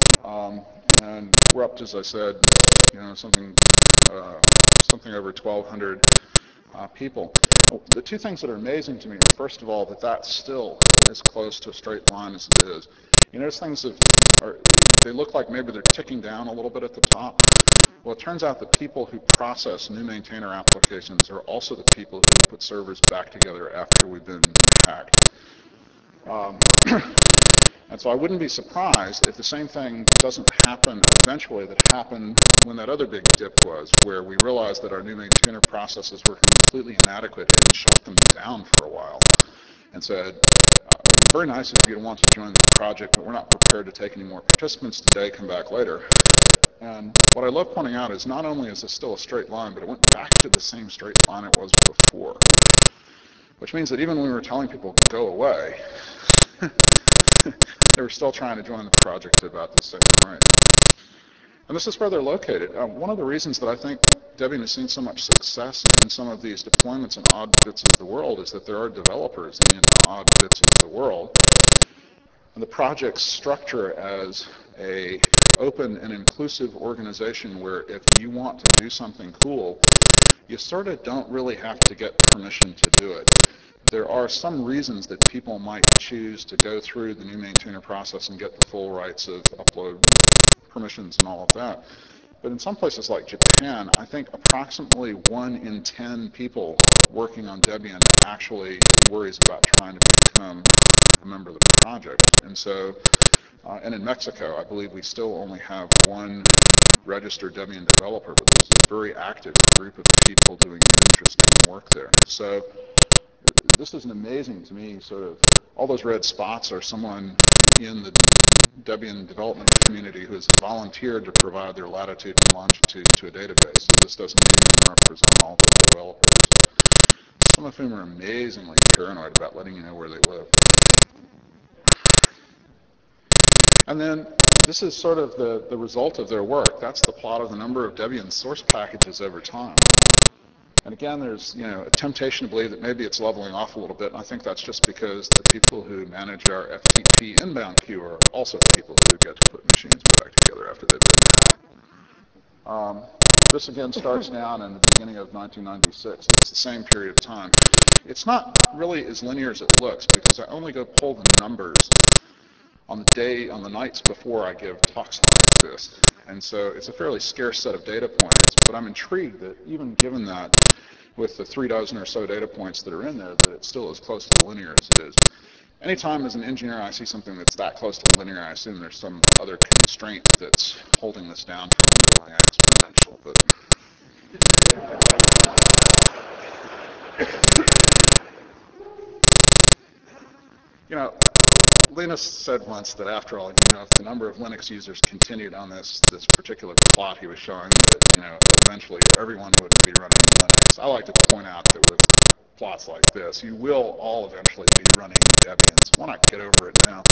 Um, and we're up to, as I said, you know, something, uh, something over twelve hundred uh, people. The two things that are amazing to me are, first of all, that that's still as close to a straight line as it is. You notice things have, are, they look like maybe they're ticking down a little bit at the top. Well, it turns out that people who process new maintainer applications are also the people who put servers back together after we've been hacked. Um, and so I wouldn't be surprised if the same thing doesn't happen eventually that happened when that other big dip was, where we realized that our new maintainer processes were completely inadequate and shut them down for a while and said, uh, very nice of you to want to join the project, but we're not prepared to take any more participants today, come back later. And what I love pointing out is not only is this still a straight line, but it went back to the same straight line it was before. Which means that even when we were telling people, go away, they were still trying to join the project at about the same rate. And this is where they're located. Uh, one of the reasons that I think Debian has seen so much success in some of these deployments in odd bits of the world is that there are developers in odd bits of the world. And the project's structure as a open and inclusive organization where if you want to do something cool, you sort of don't really have to get permission to do it. There are some reasons that people might choose to go through the new maintainer process and get the full rights of upload permissions and all of that. But in some places like Japan, I think approximately one in ten people working on Debian actually worries about trying to become a member of the project. And so, uh, and in Mexico, I believe we still only have one registered Debian developer, but there's a very active group of people doing interesting work there. So this is an amazing, to me, sort of, all those red spots are someone in the Debian development community who has volunteered to provide their latitude and longitude to a database. And this doesn't even represent all the developers, some of whom are amazingly paranoid about letting you know where they live. And then this is sort of the, the result of their work. That's the plot of the number of Debian source packages over time. And again, there's you know a temptation to believe that maybe it's leveling off a little bit, and I think that's just because the people who manage our F T P inbound queue are also the people who get to put machines back together after they've been down. Um, this again starts down in the beginning of nineteen ninety-six, and it's the same period of time. It's not really as linear as it looks because I only go pull the numbers on the day, on the nights before I give talks like this. And so it's a fairly scarce set of data points, but I'm intrigued that even given that, with the three dozen or so data points that are in there, that it's still as close to linear as it is. Anytime as an engineer I see something that's that close to linear, I assume there's some other constraint that's holding this down from going exponential. But you know, Linus said once that after all, you know, if the number of Linux users continued on this this particular plot he was showing, that you know, eventually everyone would be running Linux. I like to point out that with plots like this, you will all eventually be running Debians. Why not get over it now?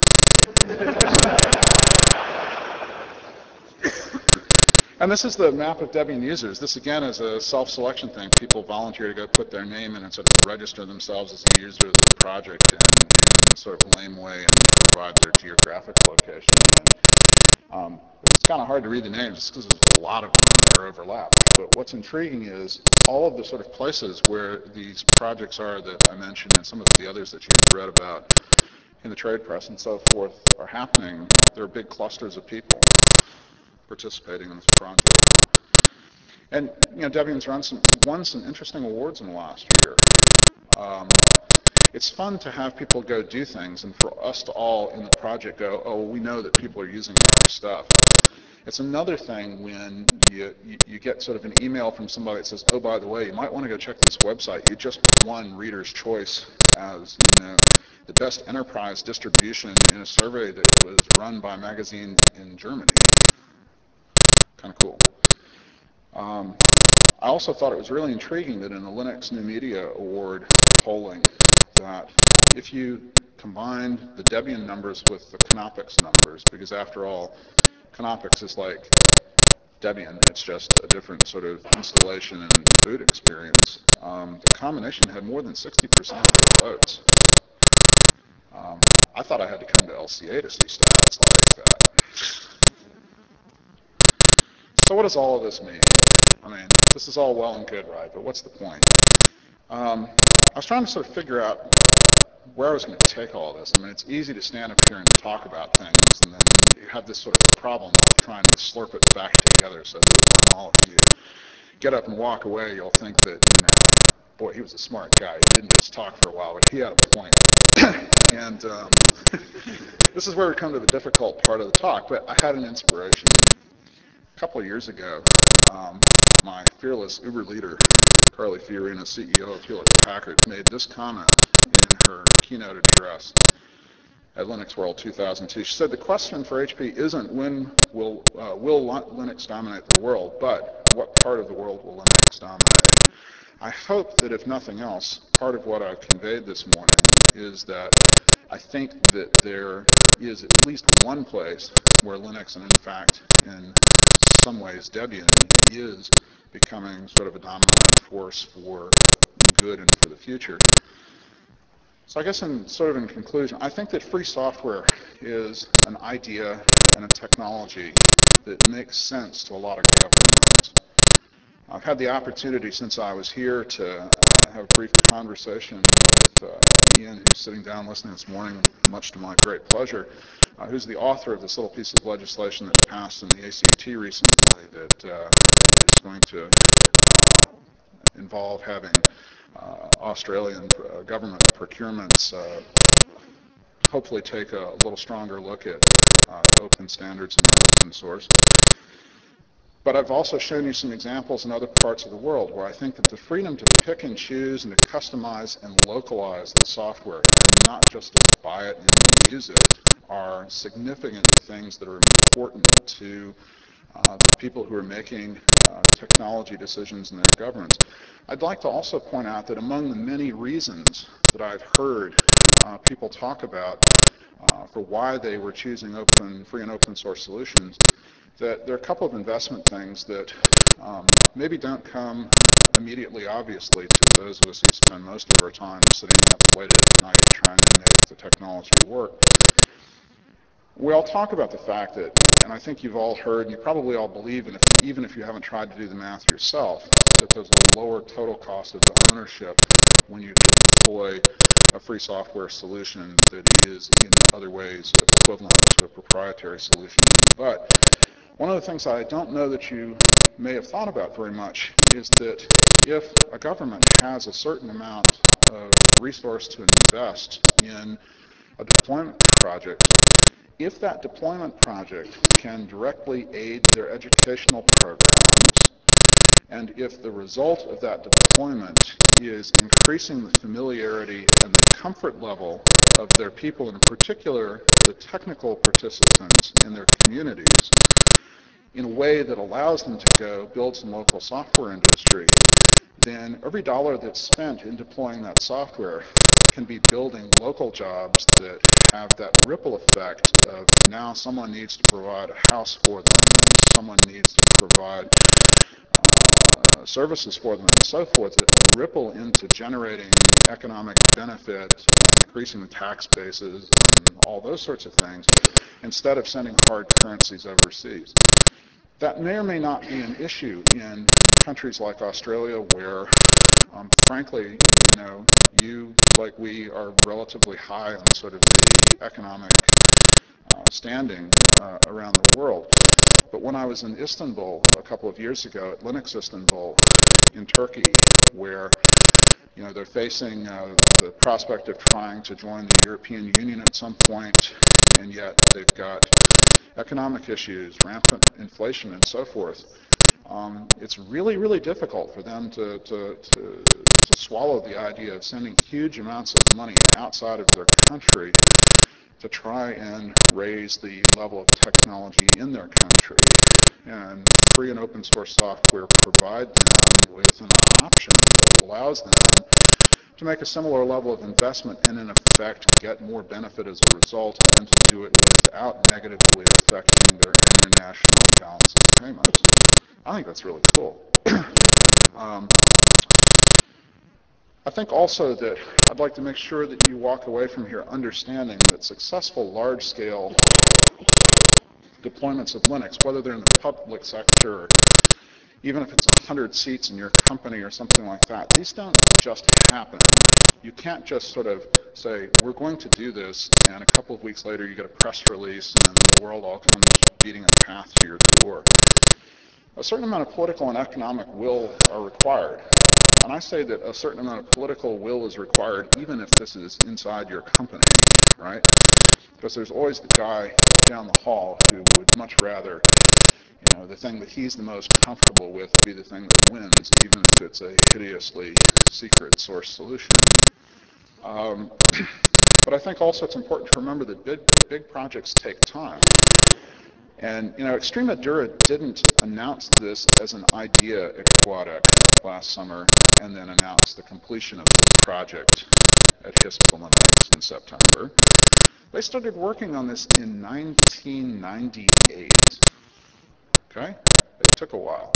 And this is the map of Debian users. This again is a self-selection thing. People volunteer to go put their name in and sort of register themselves as a user of this project in, in sort of lame way and provide their geographic location. And um, it's kind of hard to read the names because there's a lot of them and they're overlapped. But what's intriguing is all of the sort of places where these projects are that I mentioned and some of the others that you've read about in the trade press and so forth are happening. There are big clusters of people participating in this project. And you know, Debian's run some, won some interesting awards in the last year. Um, it's fun to have people go do things and for us to all in the project go, oh, we know that people are using our stuff. It's another thing when you, you, you get sort of an email from somebody that says, oh, by the way, you might want to go check this website. You just won Reader's Choice as, you know, the best enterprise distribution in a survey that was run by magazines in Germany. Kind of cool. Um, I also thought it was really intriguing that in the Linux New Media Award polling that if you combined the Debian numbers with the Canopix numbers, because after all, Canopix is like Debian, it's just a different sort of installation and boot experience, um, the combination had more than sixty percent of the votes. Um, I thought I had to come to L C A to see stats like that. So what does all of this mean? I mean, this is all well and good, right? But what's the point? Um, I was trying to sort of figure out where I was going to take all of this. I mean, it's easy to stand up here and talk about things, and then you have this sort of problem of trying to slurp it back together so that when all of you get up and walk away, you'll think that, you know, boy, he was a smart guy. He didn't just talk for a while, but he had a point. and um, this is where we come to the difficult part of the talk, but I had an inspiration. A couple of years ago, um, my fearless Uber leader, Carly Fiorina, C E O of Hewlett Packard, made this comment in her keynote address at Linux World two thousand two. She said, the question for H P isn't when will, uh, will Linux dominate the world, but what part of the world will Linux dominate? I hope that if nothing else, part of what I've conveyed this morning is that I think that there is at least one place where Linux, and in fact, in some ways Debian, is becoming sort of a dominant force for good and for the future. So I guess in sort of in conclusion, I think that free software is an idea and a technology that makes sense to a lot of governments. I've had the opportunity since I was here to uh, have a brief conversation with uh, Ian, who's sitting down listening this morning, much to my great pleasure, uh, who's the author of this little piece of legislation that passed in the A C T recently that uh, is going to uh, involve having uh, Australian uh, government procurements uh, hopefully take a little stronger look at uh, open standards and open source. But I've also shown you some examples in other parts of the world where I think that the freedom to pick and choose and to customize and localize the software and not just to buy it and use it are significant things that are important to uh, the people who are making uh, technology decisions in their governments. I'd like to also point out that among the many reasons that I've heard uh, people talk about uh, for why they were choosing open, free and open source solutions, that there are a couple of investment things that um, maybe don't come immediately, obviously, to those of us who spend most of our time sitting up late at night trying to make the technology work. We all talk about the fact that, and I think you've all heard, and you probably all believe, and if, even if you haven't tried to do the math yourself, that there's a lower total cost of ownership when you deploy a free software solution that is in other ways equivalent to a proprietary solution. But one of the things I don't know that you may have thought about very much is that if a government has a certain amount of resource to invest in a deployment project, if that deployment project can directly aid their educational programs, and if the result of that deployment is increasing the familiarity and the comfort level of their people, in particular the technical participants in their communities, in a way that allows them to go build some local software industry, then every dollar that's spent in deploying that software can be building local jobs that have that ripple effect of now someone needs to provide a house for them and someone needs to provide uh, services for them and so forth that ripple into generating economic benefit and increasing the tax bases and all those sorts of things instead of sending hard currencies overseas. That may or may not be an issue in countries like Australia where, um, frankly, you know, you, like we, are relatively high on sort of the economic uh, standing uh, around the world. But when I was in Istanbul a couple of years ago, at Linux Istanbul in Turkey, where you know they're facing uh, the prospect of trying to join the European Union at some point, and yet they've got economic issues, rampant inflation, and so forth. Um, it's really, really difficult for them to, to, to, to swallow the idea of sending huge amounts of money outside of their country to try and raise the level of technology in their country. And free and open source software provide them with an option that allows them to make a similar level of investment and in effect get more benefit as a result and to do it without negatively affecting their international balance of payments. I think that's really cool. um, I think also that I'd like to make sure that you walk away from here understanding that successful large-scale deployments of Linux, whether they're in the public sector or even if it's one hundred seats in your company or something like that, these don't just happen. You can't just sort of say, we're going to do this, and a couple of weeks later you get a press release and the world all comes beating a path to your door. A certain amount of political and economic will are required. And I say that a certain amount of political will is required even if this is inside your company, right? Because there's always the guy down the hall who would much rather, you know, the thing that he's the most comfortable with be the thing that wins, even if it's a hideously secret source solution. Um, but I think also it's important to remember that big, big projects take time. And, you know, Extremadura didn't announce this as an idea at GUADEC last summer and then announce the completion of the project at HISP Linux in September. They started working on this in nineteen ninety-eight. Okay? It took a while.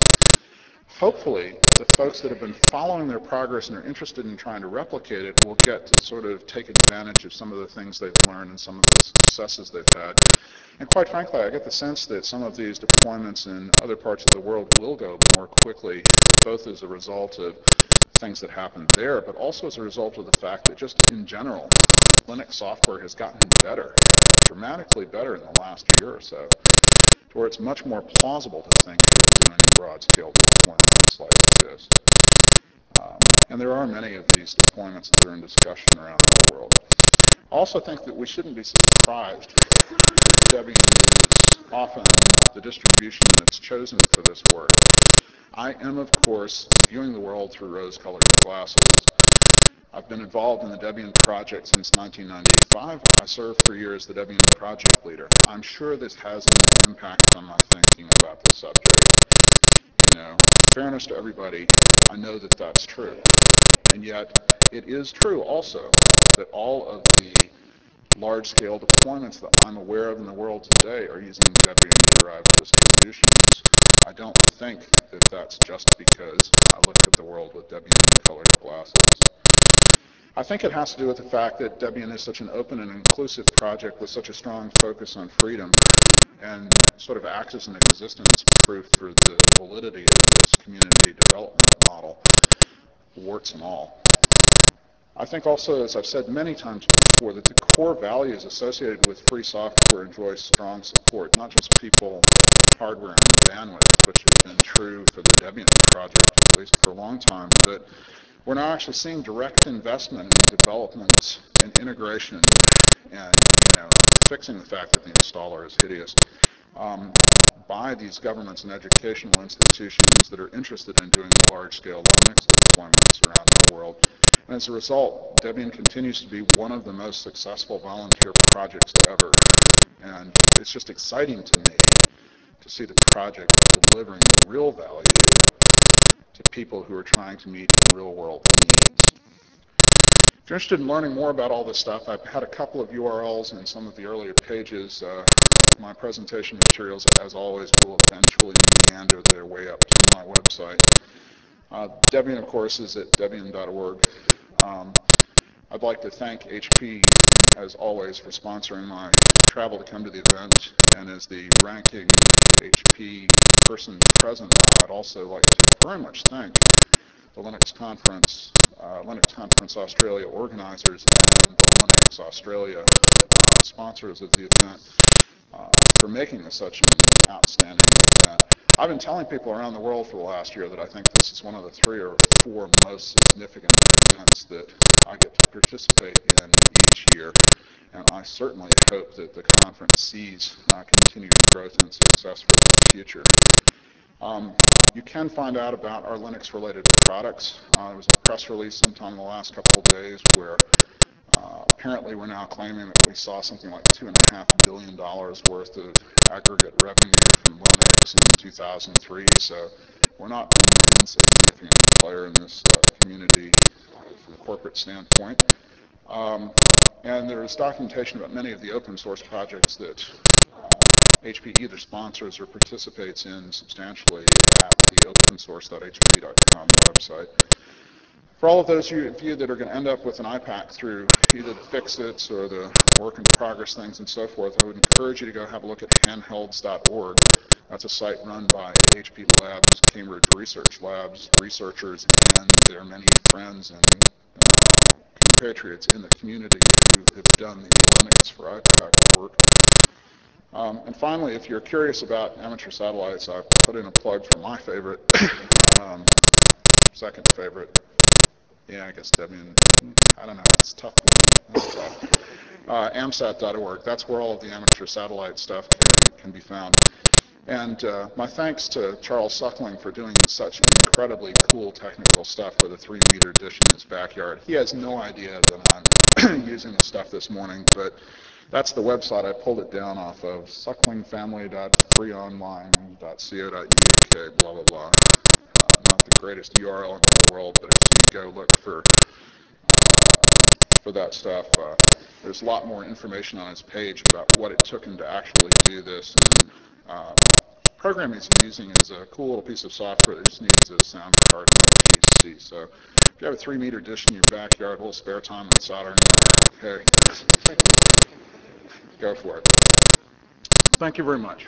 Hopefully, the folks that have been following their progress and are interested in trying to replicate it will get to sort of take advantage of some of the things they've learned and some of the successes they've had. And quite frankly, I get the sense that some of these deployments in other parts of the world will go more quickly, both as a result of things that happen there, but also as a result of the fact that just in general, Linux software has gotten better, dramatically better in the last year or so, to where it's much more plausible to think of doing broad-scale deployments like this. Um, and there are many of these deployments that are in discussion around the world. I also think that we shouldn't be surprised that Debian is often the distribution that's chosen for this work. I am, of course, viewing the world through rose-colored glasses. I've been involved in the Debian project since nineteen ninety-five. I served for years as the Debian project leader. I'm sure this has an impact on my thinking about the subject. You know, fairness to everybody, I know that that's true. And yet, it is true also that all of the large-scale deployments that I'm aware of in the world today are using Debian-derived distributions. I don't think that that's just because I looked at the I think it has to do with the fact that Debian is such an open and inclusive project with such a strong focus on freedom, and sort of acts as an existence proof for the validity of this community development model, warts and all. I think also, as I've said many times before, that the core values associated with free software enjoy strong support, not just people, hardware, and bandwidth, which has been true for the Debian project, at least for a long time, but we're now actually seeing direct investment in development and integration and, you know, fixing the fact that the installer is hideous um, by these governments and educational institutions that are interested in doing large-scale Linux deployments around the world. And as a result, Debian continues to be one of the most successful volunteer projects ever. And it's just exciting to me to see the project delivering real value to people who are trying to meet real-world needs. If you're interested in learning more about all this stuff, I've had a couple of U R Ls in some of the earlier pages. Uh, my presentation materials, as always, will eventually meander their way up to my website. Uh, Debian, of course, is at debian dot org. Um, I'd like to thank H P, as always, for sponsoring my travel to come to the event, and as the ranking H P person present, I'd also like to very much thank the Linux Conference, uh, Linux Conference Australia organizers and the Linux Australia uh, sponsors of the event uh, for making this such an outstanding event. I've been telling people around the world for the last year that I think this is one of the three or four most significant events that I get to participate in each year. And I certainly hope that the conference sees uh, continued growth and success for the future. Um, you can find out about our Linux-related products. Uh, there was a press release sometime in the last couple of days where uh, apparently we're now claiming that we saw something like two and a half billion dollars worth of aggregate revenue from Linux in two thousand three. So we're not an insignificant player in this uh, community from a corporate standpoint. Um, and there's documentation about many of the open source projects that uh, H P either sponsors or participates in substantially at the open source dot h p dot com website. For all of those of you that are going to end up with an I PAC through either the Fix-Its or the work in progress things and so forth, I would encourage you to go have a look at handhelds dot org. That's a site run by H P Labs, Cambridge Research Labs researchers, and their many friends and uh, compatriots in the community who have done the Linux for I PAC work. Um, and finally, if you're curious about amateur satellites, I put in a plug for my favorite, um, second favorite. Yeah, I guess Debian, I don't know, it's tough being, it's tough. Uh, amsat dot org, that's where all of the amateur satellite stuff can, can be found. And uh, my thanks to Charles Suckling for doing such incredibly cool technical stuff for the three meter dish in his backyard. He has no idea that I'm using this stuff this morning, but that's the website I pulled it down off of, suckling family dot free online dot co dot u k, blah, blah, blah. Uh, not the greatest U R L in the world, but if you go look for uh, for that stuff, uh, there's a lot more information on his page about what it took him to actually do this. And uh, program he's using is a cool little piece of software that just needs a sound card and a P C. So if you have a three meter dish in your backyard, a little spare time and soldering iron, hey, go for it. Thank you very much.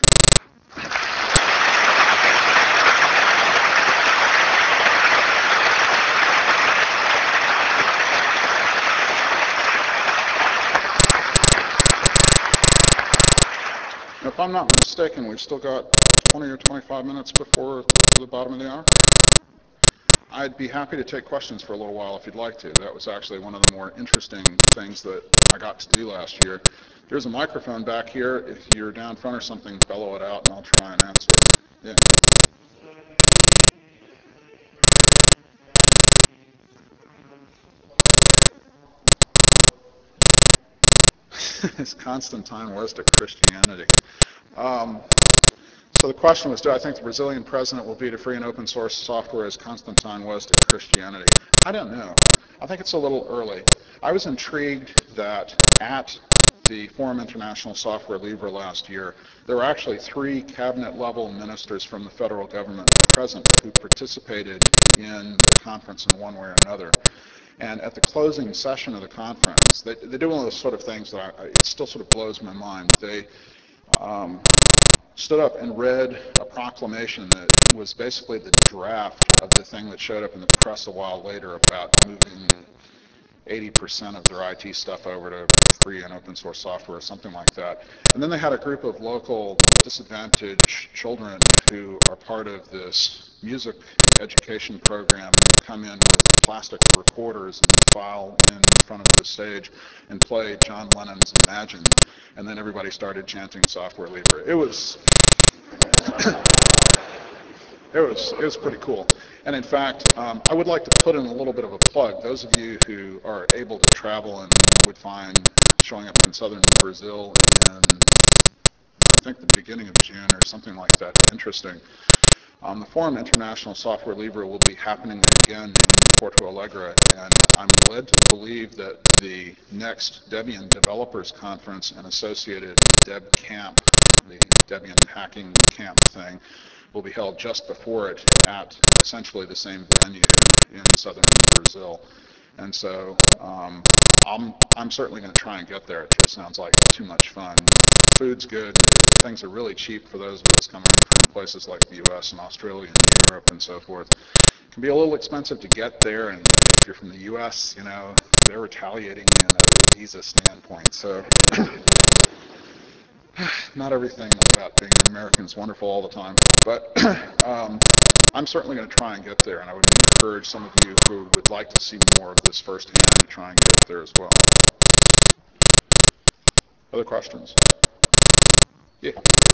If I'm not mistaken, we've still got twenty or twenty-five minutes before the bottom of the hour. I'd be happy to take questions for a little while if you'd like to. That was actually one of the more interesting things that I got to do last year. There's a microphone back here. If you're down front or something, bellow it out and I'll try and answer it. Yeah. Is Constantine was to Christianity. Um, so the question was, do I think the Brazilian president will be to free and open source software as Constantine was to Christianity? I don't know. I think it's a little early. I was intrigued that at the Forum International Software Libre last year, there were actually three cabinet-level ministers from the federal government present who participated in the conference in one way or another. And at the closing session of the conference, they, they do one of those sort of things that I, it still sort of blows my mind. They um, stood up and read a proclamation that was basically the draft of the thing that showed up in the press a while later about moving eighty percent of their I T stuff over to free and open source software or something like that. And then they had a group of local disadvantaged children who are part of this music education program come in with plastic recorders and file in front of the stage and play John Lennon's Imagine. And then everybody started chanting Software Libre. It was It was, it was pretty cool. And in fact, um, I would like to put in a little bit of a plug. Those of you who are able to travel and would find showing up in southern Brazil in, I think, the beginning of June or something like that interesting, um, the Forum International Software Libre will be happening again in Porto Alegre, and I'm led to believe that the next Debian Developers Conference and associated Deb Camp, the Debian hacking camp thing, will be held just before it at essentially the same venue in southern Brazil. And so um, I'm, I'm certainly going to try and get there. It just sounds like too much fun. Food's good. Things are really cheap for those of us coming from places like the U S and Australia and Europe and so forth. It can be a little expensive to get there, and if you're from the U S, you know, they're retaliating in a visa standpoint. So not everything about being an American is wonderful all the time, but um, I'm certainly going to try and get there, and I would encourage some of you who would like to see more of this firsthand to try and get there as well. Other questions? Yeah.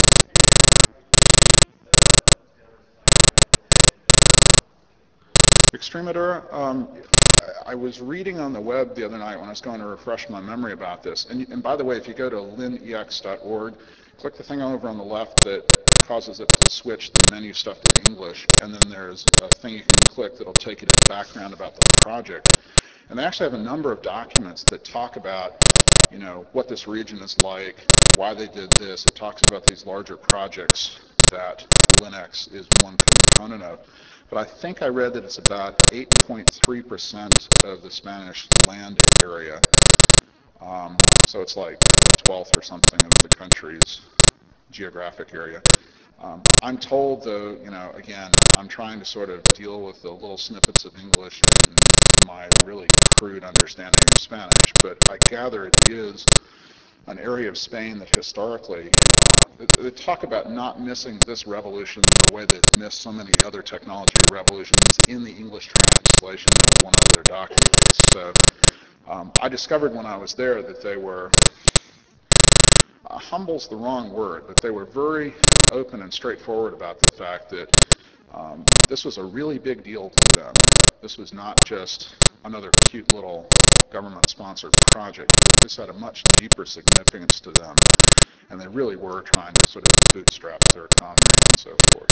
Extremadur, um, I was reading on the web the other night when I was going to refresh my memory about this. And, and by the way, if you go to linex dot org, click the thing over on the left that causes it to switch the menu stuff to English, and then there's a thing you can click that'll take you to the background about the project. And they actually have a number of documents that talk about, you know, what this region is like, why they did this. It talks about these larger projects that Linux is one component of. But I think I read that it's about eight point three percent of the Spanish land area. Um, so it's like a twelfth or something of the country's geographic area. Um, I'm told, though, you know, again, I'm trying to sort of deal with the little snippets of English and my really crude understanding of Spanish, but I gather it is an area of Spain that historically, uh, they, they talk about not missing this revolution the way they've missed so many other technology revolutions in the English translation of one of their documents. So um, I discovered when I was there that they were, uh, humble's the wrong word, but they were very open and straightforward about the fact that um, this was a really big deal to them. This was not just another cute little government-sponsored project. This had a much deeper significance to them, and they really were trying to sort of bootstrap their economy and so forth.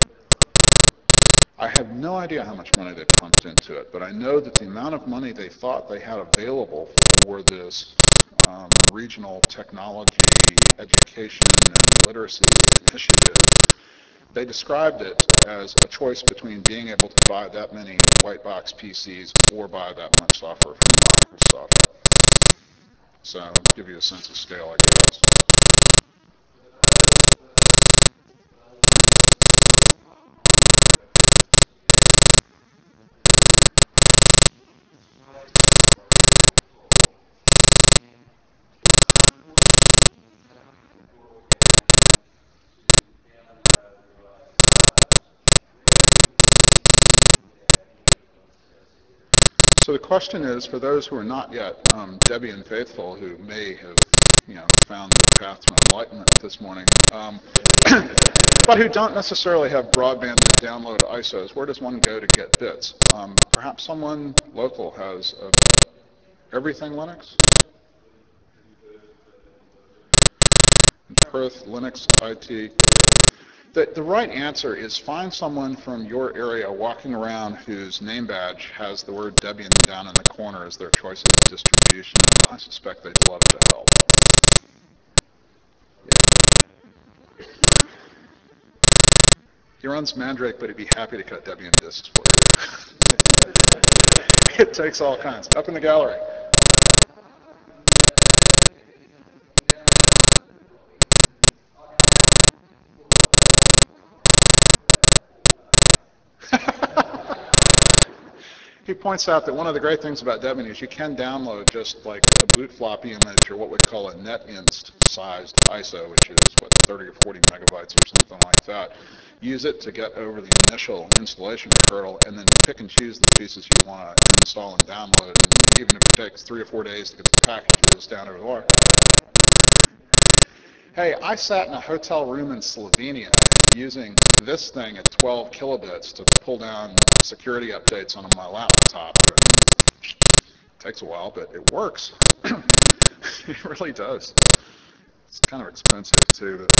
I have no idea how much money they pumped into it, but I know that the amount of money they thought they had available for this um, regional technology education and literacy initiative, they described it as a choice between being able to buy that many white box P Cs or buy that much software from Microsoft. So, to give you a sense of scale, I guess. So the question is, for those who are not yet um, Debian faithful, who may have, you know, found the path to enlightenment this morning, um, but who don't necessarily have broadband to download I S Os, where does one go to get bits? Um, perhaps someone local has a, everything Linux? In Perth, Linux I T. The, the right answer is find someone from your area walking around whose name badge has the word Debian down in the corner as their choice of distribution, and I suspect they'd love to help. Yeah. He runs Mandrake, but he'd be happy to cut Debian disks for you. It takes all kinds. Up in the gallery. He points out that one of the great things about Debian is you can download just like a boot floppy image or what we'd call a netinst sized I S O, which is what, thirty or forty megabytes or something like that. Use it to get over the initial installation hurdle and then pick and choose the pieces you want to install and download. And even if it takes three or four days to get the packages down over the wire. Hey, I sat in a hotel room in Slovenia using this thing at twelve kilobits to pull down security updates on my laptop, and it takes a while, but it works. It really does. It's kind of expensive too.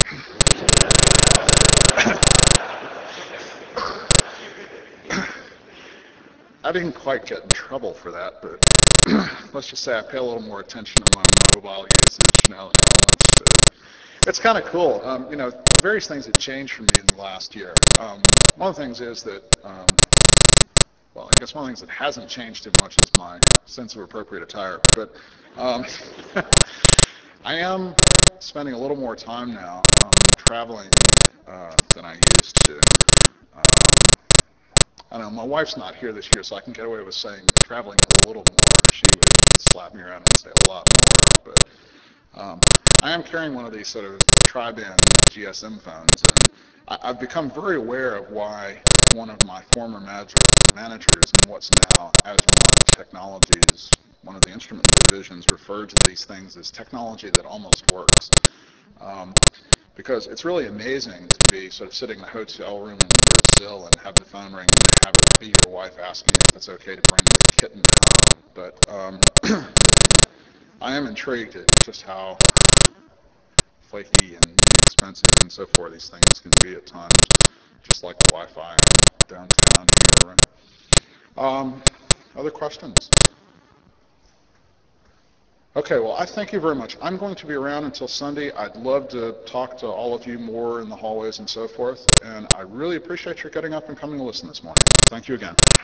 I didn't quite get in trouble for that, but let's just say I pay a little more attention to my mobile usage now than once. But it's kind of cool. Um, you know, various things have changed for me in the last year. Um, one of the things is that, um, well, I guess one of the things that hasn't changed too much is my sense of appropriate attire. But um, I am spending a little more time now um, traveling uh, than I used to. Um, I don't know, my wife's not here this year, so I can get away with saying traveling a little more. She would slap me around and say a lot more. But um, I am carrying one of these sort of tri-band G S M phones, and I, I've become very aware of why one of my former manager, managers in what's now Agilent Technologies, one of the instrument divisions, referred to these things as technology that almost works. Um, because it's really amazing to be sort of sitting in a hotel room in Brazil and have the phone ring and have it be your wife asking if it's okay to bring the kitten home. But um, I am intrigued at just how flaky and inexpensive and so forth these things can be at times, just like the Wi-Fi in downtown in the other room. Um, other questions? Okay, well, I thank you very much. I'm going to be around until Sunday. I'd love to talk to all of you more in the hallways and so forth, and I really appreciate your getting up and coming to listen this morning. Thank you again.